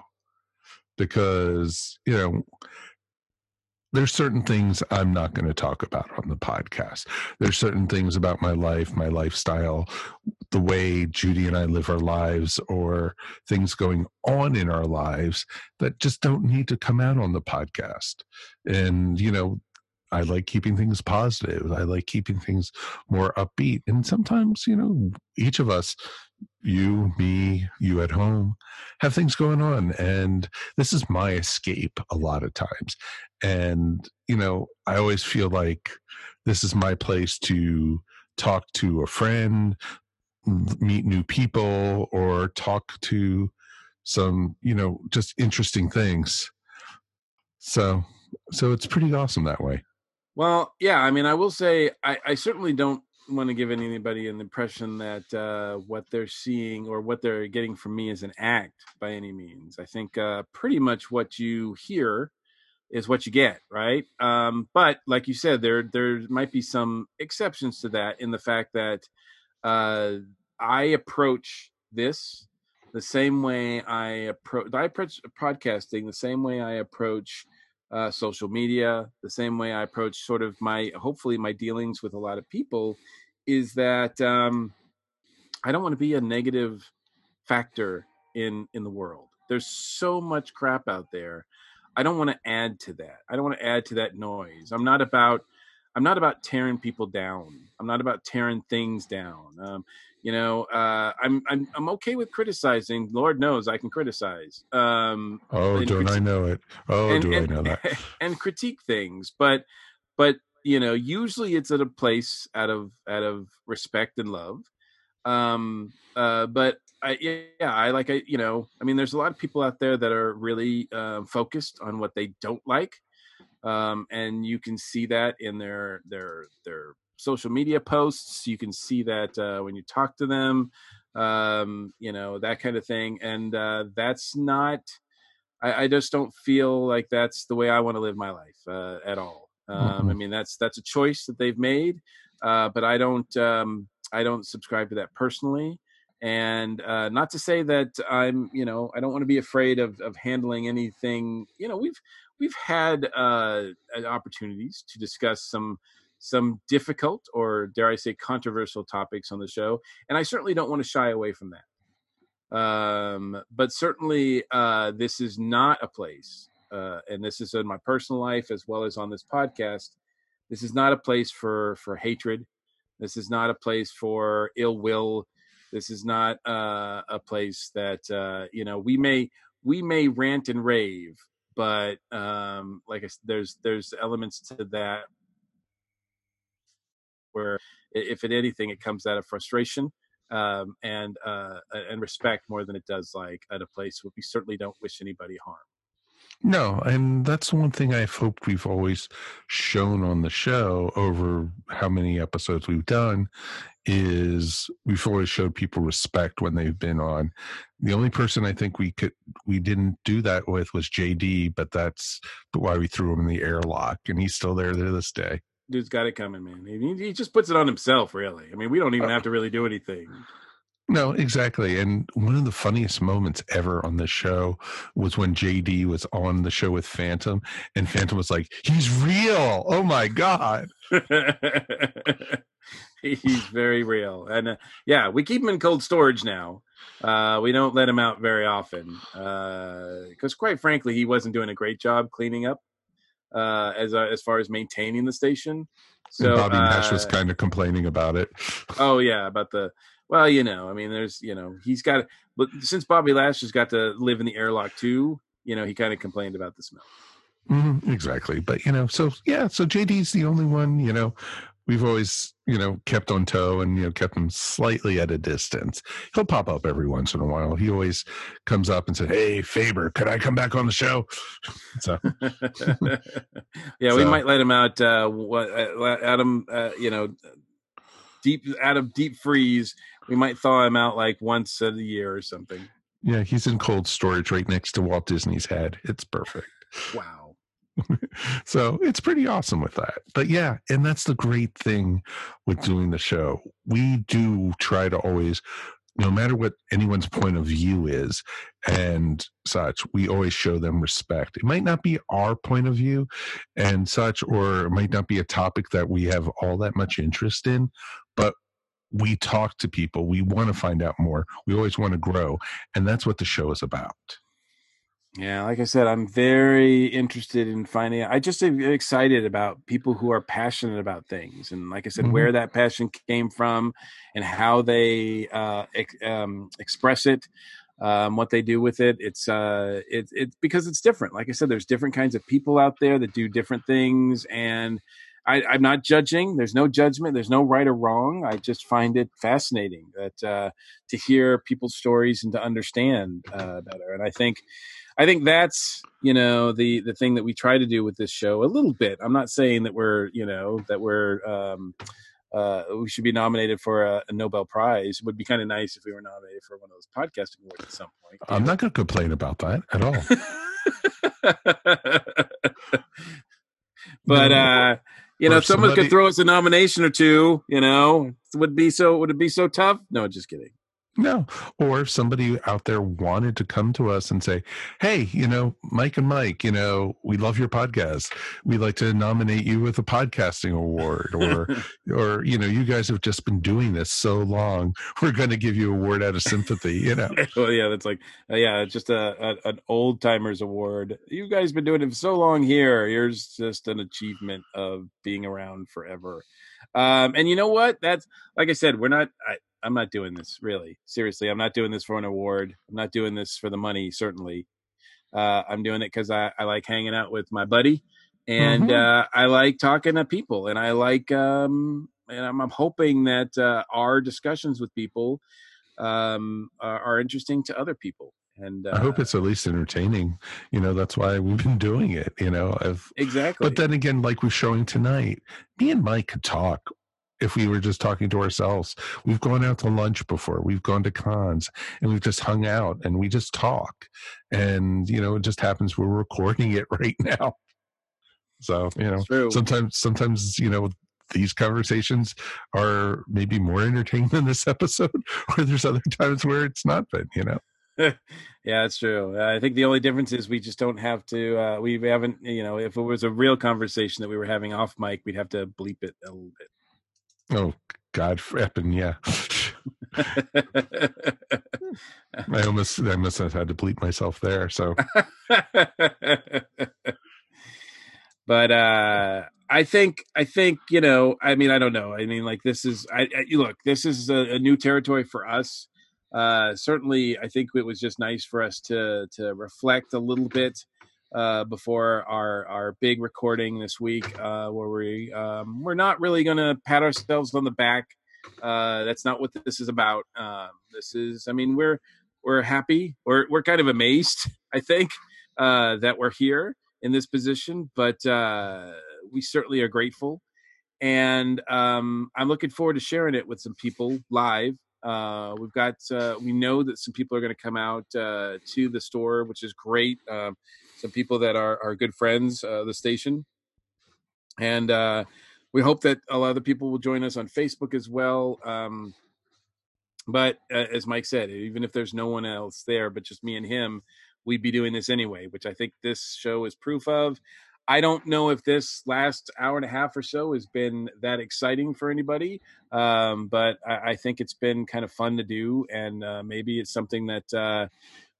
B: because you know. There's certain things I'm not going to talk about on the podcast. There's certain things about my life, my lifestyle, the way Judy and I live our lives, or things going on in our lives that just don't need to come out on the podcast. And, you know, I like keeping things positive. I like keeping things more upbeat. And sometimes, you know, each of us, you, me, you at home, have things going on. And this is my escape a lot of times. And, you know, I always feel like this is my place to talk to a friend, meet new people, or talk to some, you know, just interesting things. So, so it's pretty awesome that way.
C: Well, yeah, I mean, I will say I, I certainly don't want to give anybody an impression that uh, what they're seeing or what they're getting from me is an act by any means. I think uh, pretty much what you hear is what you get, right? Um, but like you said, there there might be some exceptions to that in the fact that uh, I approach this the same way I approach I approach podcasting the same way I approach Uh, social media, the same way I approach sort of my, hopefully my dealings with a lot of people, is that um, I don't want to be a negative factor in, in the world. There's so much crap out there. I don't want to add to that. I don't want to add to that noise. I'm not about, I'm not about tearing people down. I'm not about tearing things down. Um, you know, uh, I'm, I'm, I'm okay with criticizing. Lord knows I can criticize. Um,
B: oh, don't criti- I know it? Oh,
C: and,
B: do
C: and,
B: I know that?
C: And critique things, but, but you know, usually it's at a place out of out of respect and love. Um, uh, but I, yeah, I like, I, you know, I mean, there's a lot of people out there that are really uh, focused on what they don't like. Um, and you can see that in their, their, their social media posts. You can see that uh, when you talk to them, um, you know, that kind of thing. And uh, that's not, I, I just don't feel like that's the way I want to live my life uh, at all. Um, mm-hmm. I mean, that's, that's a choice that they've made, uh, but I don't, um, I don't subscribe to that personally. And uh, not to say that I'm, you know, I don't want to be afraid of, of handling anything. You know, we've we've had uh, opportunities to discuss some some difficult or dare I say controversial topics on the show, and I certainly don't want to shy away from that. Um, but certainly, uh, this is not a place, uh, and this is in my personal life as well as on this podcast. This is not a place for for hatred. This is not a place for ill will. This is not uh, a place that uh, you know we may we may rant and rave, but um, like I said, there's there's elements to that where, if at anything, it comes out of frustration um, and uh, and respect more than it does like at a place where we certainly don't wish anybody harm.
B: No, and that's one thing I've hoped we've always shown on the show over how many episodes we've done is we've always showed people respect when they've been on. The only person I think we could we didn't do that with was J D, but that's why we threw him in the airlock, and he's still there to this day.
C: Dude's got it coming, man. He, he just puts it on himself, really. I mean, we don't even have to really do anything.
B: No, exactly. And one of the funniest moments ever on this show was when J D was on the show with Phantom, and Phantom was like, he's real. Oh my God.
C: He's very real. And uh, yeah, we keep him in cold storage now. Uh, we don't let him out very often because uh, quite frankly, he wasn't doing a great job cleaning up. uh, as uh, as far as maintaining the station. So
B: and Bobby Nash
C: uh,
B: was kind of complaining about it.
C: Oh yeah, about the well, you know, I mean, there's you know, he's got, but since Bobby Lash has got to live in the airlock too, you know, he kind of complained about the smell.
B: Mm, exactly, but you know, so yeah, so J D's the only one. You know, we've always you know kept on toe and you know kept him slightly at a distance. He'll pop up every once in a while. He always comes up and said, "Hey Faber, could I come back on the show?" So
C: yeah,
B: so,
C: we might let him out. Uh, what uh, Adam, uh, you know, deep out of deep freeze. We might thaw him out like once a year or something.
B: Yeah, he's in cold storage right next to Walt Disney's head. It's perfect.
C: Wow.
B: So it's pretty awesome with that. But yeah, and that's the great thing with doing the show. We do try to always, no matter what anyone's point of view is and such, we always show them respect. It might not be our point of view and such, or it might not be a topic that we have all that much interest in, but we talk to people. We want to find out more. We always want to grow. And that's what the show is about.
C: Yeah, like I said, I'm very interested in finding out. I just am excited about people who are passionate about things. And like I said,
B: Mm-hmm.
C: where that passion came from and how they uh, ex- um, express it, um, what they do with it. It's uh, it, it's because it's different. Like I said, there's different kinds of people out there that do different things. And I, I'm not judging. There's no judgment. There's no right or wrong. I just find it fascinating that uh, to hear people's stories and to understand uh, better. And I think I think that's, you know, the, the thing that we try to do with this show a little bit. I'm not saying that we're, you know, that we're, um, uh, we should be nominated for a, a Nobel Prize. It would be kind of nice if we were nominated for one of those podcasting awards at some point.
B: I'm not going to complain about that at all.
C: But,
B: no.
C: uh, you know,
B: Or
C: if someone
B: somebody-
C: could throw us a nomination or two, you know, would be so, would it be so tough? No, just kidding.
B: No. Or if somebody out there wanted to come to us and say, hey, you know, Mike and Mike, you know, we love your podcast. We'd like to nominate you with a podcasting award or, or, you know, you guys have just been doing this so long. We're going to give you a award out of sympathy, you know?
C: Well, yeah, that's like, uh, yeah, just a, a an old timers award. You guys been doing it for so long here. Here's just an achievement of being around forever. Um, and you know what? That's, like I said, we're not, I, I'm not doing this really seriously. I'm not doing this for an award. I'm not doing this for the money. Certainly. Uh, I'm doing it because I, I like hanging out with my buddy and
B: Mhm.
C: uh, I like talking to people and I like, um, and I'm, I'm hoping that uh, our discussions with people um, are, are interesting to other people. And uh,
B: I hope it's at least entertaining. You know, that's why we've been doing it, you know, I've,
C: exactly.
B: but then again, like we're showing tonight, me and Mike could talk if we were just talking to ourselves. We've gone out to lunch before, we've gone to cons and we've just hung out and we just talk. And, you know, it just happens we're recording it right now. So, you know,
C: True.
B: sometimes, sometimes, you know, these conversations are maybe more entertaining than this episode, or there's other times where it's not been, you know.
C: Yeah, it's true. Uh, I think the only difference is we just don't have to, uh, we haven't, you know, if it was a real conversation that we were having off mic, we'd have to bleep it a little bit.
B: Oh, God, frepping, yeah. I almost, I must have had to bleep myself there. So,
C: but uh, I think, I think, you know, I mean, I don't know. I mean, like this is, I, I look, this is a, a new territory for us. Uh, certainly, I think it was just nice for us to to reflect a little bit uh, before our our big recording this week, uh, where we um, we're not really going to pat ourselves on the back. Uh, that's not what this is about. Um, this is, I mean, we're we're happy. We're we're kind of amazed, I think, uh, that we're here in this position, but uh, we certainly are grateful. And um, I'm looking forward to sharing it with some people live. Uh, we've got, uh, we know that some people are going to come out uh, to the store, which is great. Um, some people that are, are good friends, uh, the station. And uh, we hope that a lot of the people will join us on Facebook as well. Um, but uh, as Mike said, even if there's no one else there, but just me and him, we'd be doing this anyway, which I think this show is proof of. I don't know if this last hour and a half or so has been that exciting for anybody, um, but I, I think it's been kind of fun to do, and uh, maybe it's something that uh,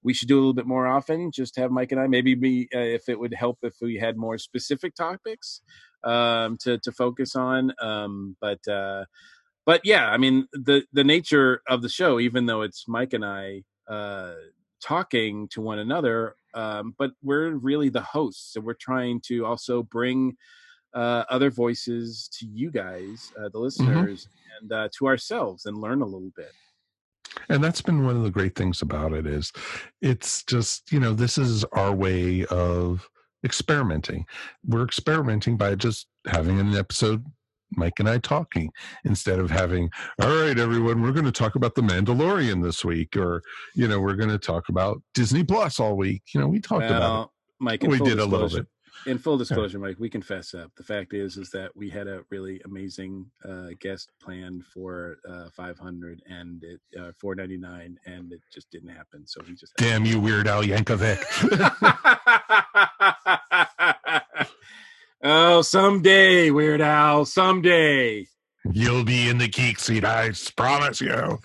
C: we should do a little bit more often. Just have Mike and I. Maybe be uh, if it would help if we had more specific topics um, to to focus on. Um, but uh, but yeah, I mean the the nature of the show, even though it's Mike and I uh, talking to one another, um, but we're really the hosts, so we're trying to also bring uh, other voices to you guys, uh, the listeners, mm-hmm. and uh, to ourselves, and learn a little bit.
B: And that's been one of the great things about it is it's just, you know, this is our way of experimenting. We're experimenting by just having an episode, Mike and I talking, instead of having, all right, everyone, we're going to talk about The Mandalorian this week, or, you know, we're going to talk about Disney Plus all week. You know, we talked well, about it.
C: Mike, we did a little bit. In full disclosure, Mike, we confess up. The fact is, is that we had a really amazing uh, guest planned for uh, five hundred and it uh, four ninety-nine, and it just didn't happen. So we just
B: damn you, Weird Al Yankovic.
C: Oh, someday, Weird Al, someday
B: you'll be in the geek seat. I promise you.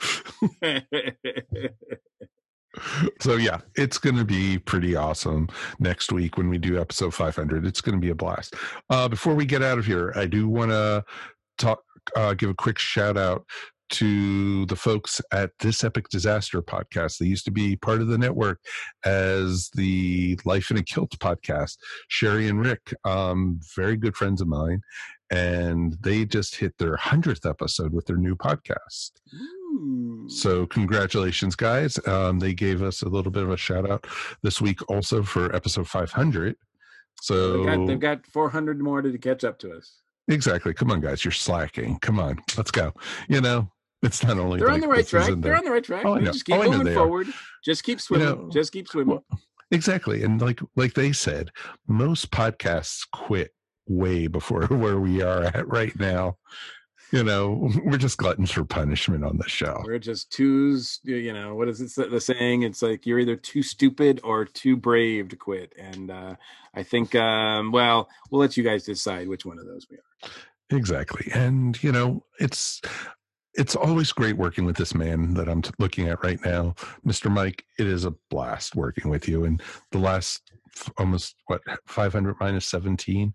B: So yeah, it's going to be pretty awesome next week when we do episode five hundred. It's going to be a blast. Uh, before we get out of here, I do want to talk, uh, give a quick shout out to the folks at This Epic Disaster podcast. They used to be part of the network as the Life in a Kilt podcast. Sherry and Rick, um, very good friends of mine, and they just hit their hundredth episode with their new podcast. So congratulations, guys. Um, they gave us a little bit of a shout out this week also for episode five hundred. So
C: they've got, they've got four hundred more to catch up to us.
B: Exactly. Come on, guys. You're slacking. Come on. Let's go. You know, it's not only
C: they're
B: like
C: on the right track. They're on the right track.
B: Oh, I know.
C: Just keep
B: oh,
C: moving forward. Are. Just keep swimming. You know, Just keep swimming.
B: Well, exactly. And like like they said, most podcasts quit way before where we are at right now. You know, we're just gluttons for punishment on the show.
C: We're just too, you know, what is it, the saying? It's like you're either too stupid or too brave to quit. And uh, I think, um, well, we'll let you guys decide which one of those we are.
B: Exactly. And, you know, it's it's always great working with this man that I'm t- looking at right now, Mister Mike. It is a blast working with you. And the last almost what five hundred minus seventeen.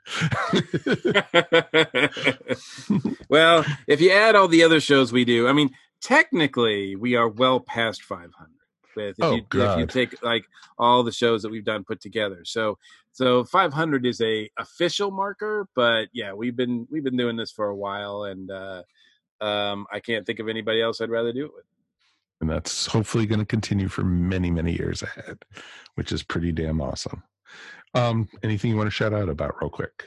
C: Well, if you add all the other shows we do, I mean, technically we are well past five hundred. With if,
B: oh,
C: you,
B: God.
C: if you take like all the shows that we've done put together, so so five hundred is a official marker. But yeah, we've been we've been doing this for a while, and uh, um, I can't think of anybody else I'd rather do it with.
B: And that's hopefully going to continue for many, many years ahead, which is pretty damn awesome. Um, anything you want to shout out about real quick?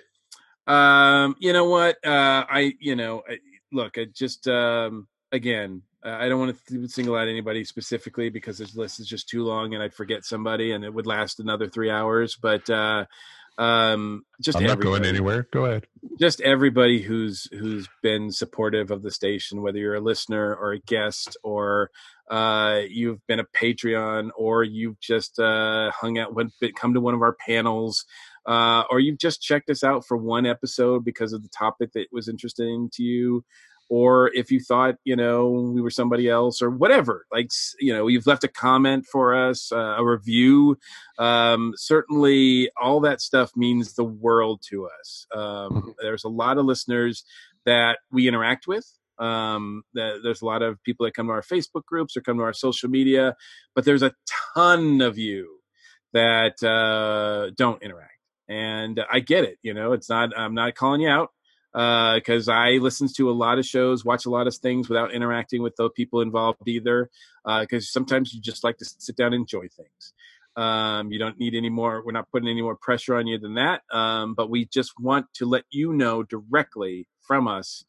C: Um, you know what? Uh, I, you know, I, look, I just, um, again, I don't want to single out anybody specifically because this list is just too long and I'd forget somebody and it would last another three hours. But, uh, um, just
B: I'm not going anywhere. Go ahead.
C: Just everybody who's who's been supportive of the station, whether you're a listener or a guest or uh, you've been a Patreon or you've just uh, hung out, went, come to one of our panels, uh, or you've just checked us out for one episode because of the topic that was interesting to you. Or if you thought, you know, we were somebody else or whatever, like, you know, you've left a comment for us, uh, a review. Um, certainly all that stuff means the world to us. Um, there's a lot of listeners that we interact with. Um, that there's a lot of people that come to our Facebook groups or come to our social media, but there's a ton of you that uh, don't interact. And I get it. You know, it's not, I'm not calling you out. Because uh, I listen to a lot of shows, watch a lot of things without interacting with the people involved either. Because uh, sometimes you just like to sit down and enjoy things. Um, you don't need any more. We're not putting any more pressure on you than that. Um, but we just want to let you know directly from us.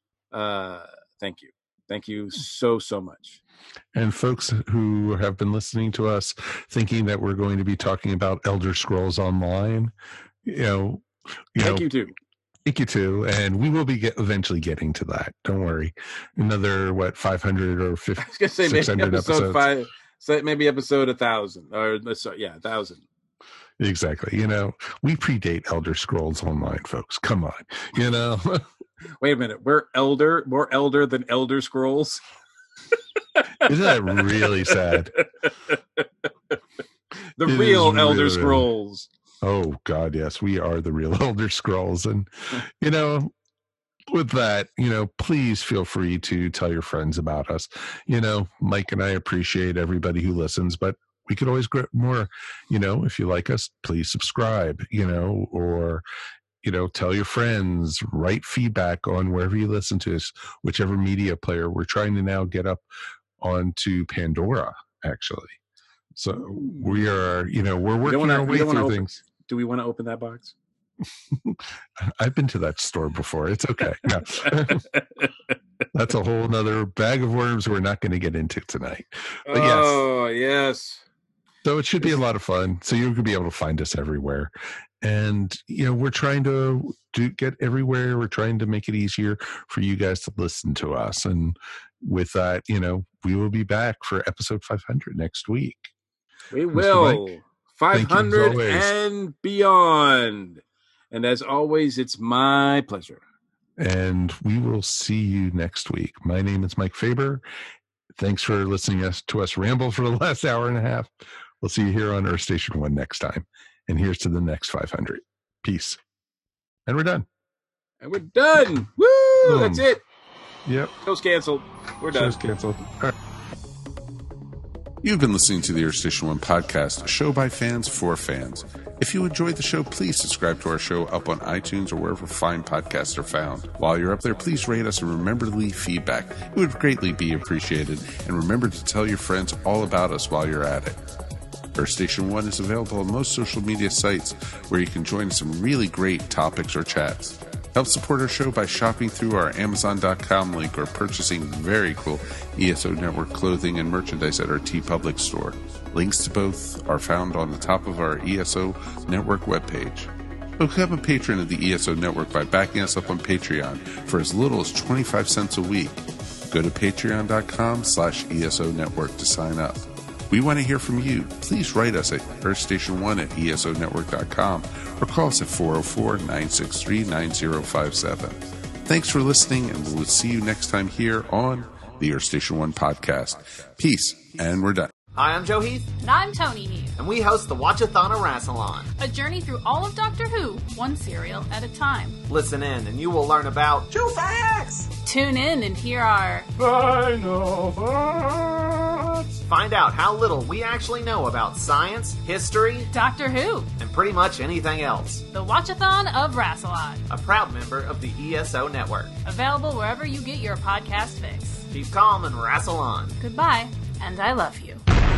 C: Uh, thank you. Thank you so, so much.
B: And folks who have been listening to us thinking that we're going to be talking about Elder Scrolls Online, you know, you
C: thank
B: know,
C: you too.
B: Thank you too, and we will be get, eventually getting to that. Don't worry. Another what five hundred or fifty,
C: I was gonna say maybe episode
B: episodes.
C: five, so maybe episode a thousand or sorry, yeah, a thousand.
B: Exactly. You know, we predate Elder Scrolls Online, folks. Come on. You know.
C: Wait a minute. We're elder, more elder than Elder Scrolls.
B: Isn't that really sad?
C: The
B: It
C: real
B: is
C: Elder
B: really-
C: Scrolls.
B: Oh God, yes, we are the real Elder Scrolls. And you know, with that, you know, please feel free to tell your friends about us. You know, Mike and I appreciate everybody who listens, but we could always get more. You know, if you like us, please subscribe, you know, or you know, tell your friends, write feedback on wherever you listen to us, whichever media player. We're trying to now get up onto Pandora, actually. So we are, you know, we're
C: We don't
B: working
C: wanna-
B: our
C: we
B: way
C: don't wanna
B: through
C: open-
B: things.
C: Do we want to open that box?
B: I've been to that store before. It's okay. No. That's a whole nother bag of worms we're not going to get into tonight. But yes,
C: Oh, yes.
B: so it should be a lot of fun. So you're going to be able to find us everywhere. And, you know, we're trying to do, get everywhere. We're trying to make it easier for you guys to listen to us. And with that, you know, we will be back for episode five hundred next week.
C: We
B: Mister
C: will.
B: Mike,
C: five
B: thank you as
C: hundred
B: always.
C: and beyond. And as always, it's my pleasure.
B: And we will see you next week. My name is Mike Faber. Thanks for listening us to us ramble for the last hour and a half. We'll see you here on Earth Station One next time. And here's to the next five hundred. Peace. And we're done.
C: And we're done. Woo!
B: Boom.
C: That's it.
B: Yep.
C: Show's canceled. We're done.
B: Show's canceled. All right.
D: You've been listening to the Earth Station One podcast, a show by fans for fans. If you enjoyed the show, please subscribe to our show up on iTunes or wherever fine podcasts are found. While you're up there, please rate us and remember to leave feedback. It would greatly be appreciated. And remember to tell your friends all about us while you're at it. Earth Station One is available on most social media sites where you can join some really great topics or chats. Help support our show by shopping through our Amazon dot com link or purchasing very cool E S O Network clothing and merchandise at our TeePublic store. Links to both are found on the top of our E S O Network webpage. Become a patron of the E S O Network by backing us up on Patreon for as little as twenty-five cents a week. Go to patreon dot com slash E S O Network to sign up. We want to hear from you. Please write us at earth station one at E S O network dot com or call us at four oh four, nine six three, nine oh five seven. Thanks for listening, and we'll see you next time here on the Earth Station One podcast. Peace, and we're done.
E: Hi, I'm Joe Heath,
A: And I'm Tony Heath.
E: and we host the Watchathon Rassalon.
A: A journey through all of Doctor Who, one serial at a time.
E: Listen in, and you will learn about true facts.
A: Tune in and hear our
E: Find out how little we actually know about science, history,
A: Doctor Who,
E: and pretty much anything else.
A: the Watchathon of Rassilon.
E: A proud member of the E S O Network.
A: Available wherever you get your podcast fix.
E: Keep calm and wrestle on.
A: Goodbye, and I love you.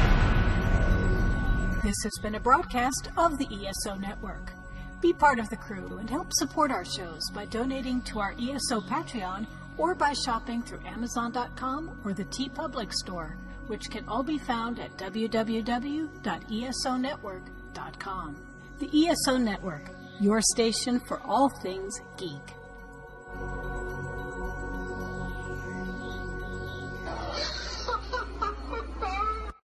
A: This has been a broadcast of the E S O Network. Be part of the crew and help support our shows by donating to our E S O Patreon or by shopping through Amazon dot com or the TeePublic store, which can all be found at w w w dot e s o network dot com. The E S O Network, your station for all things geek.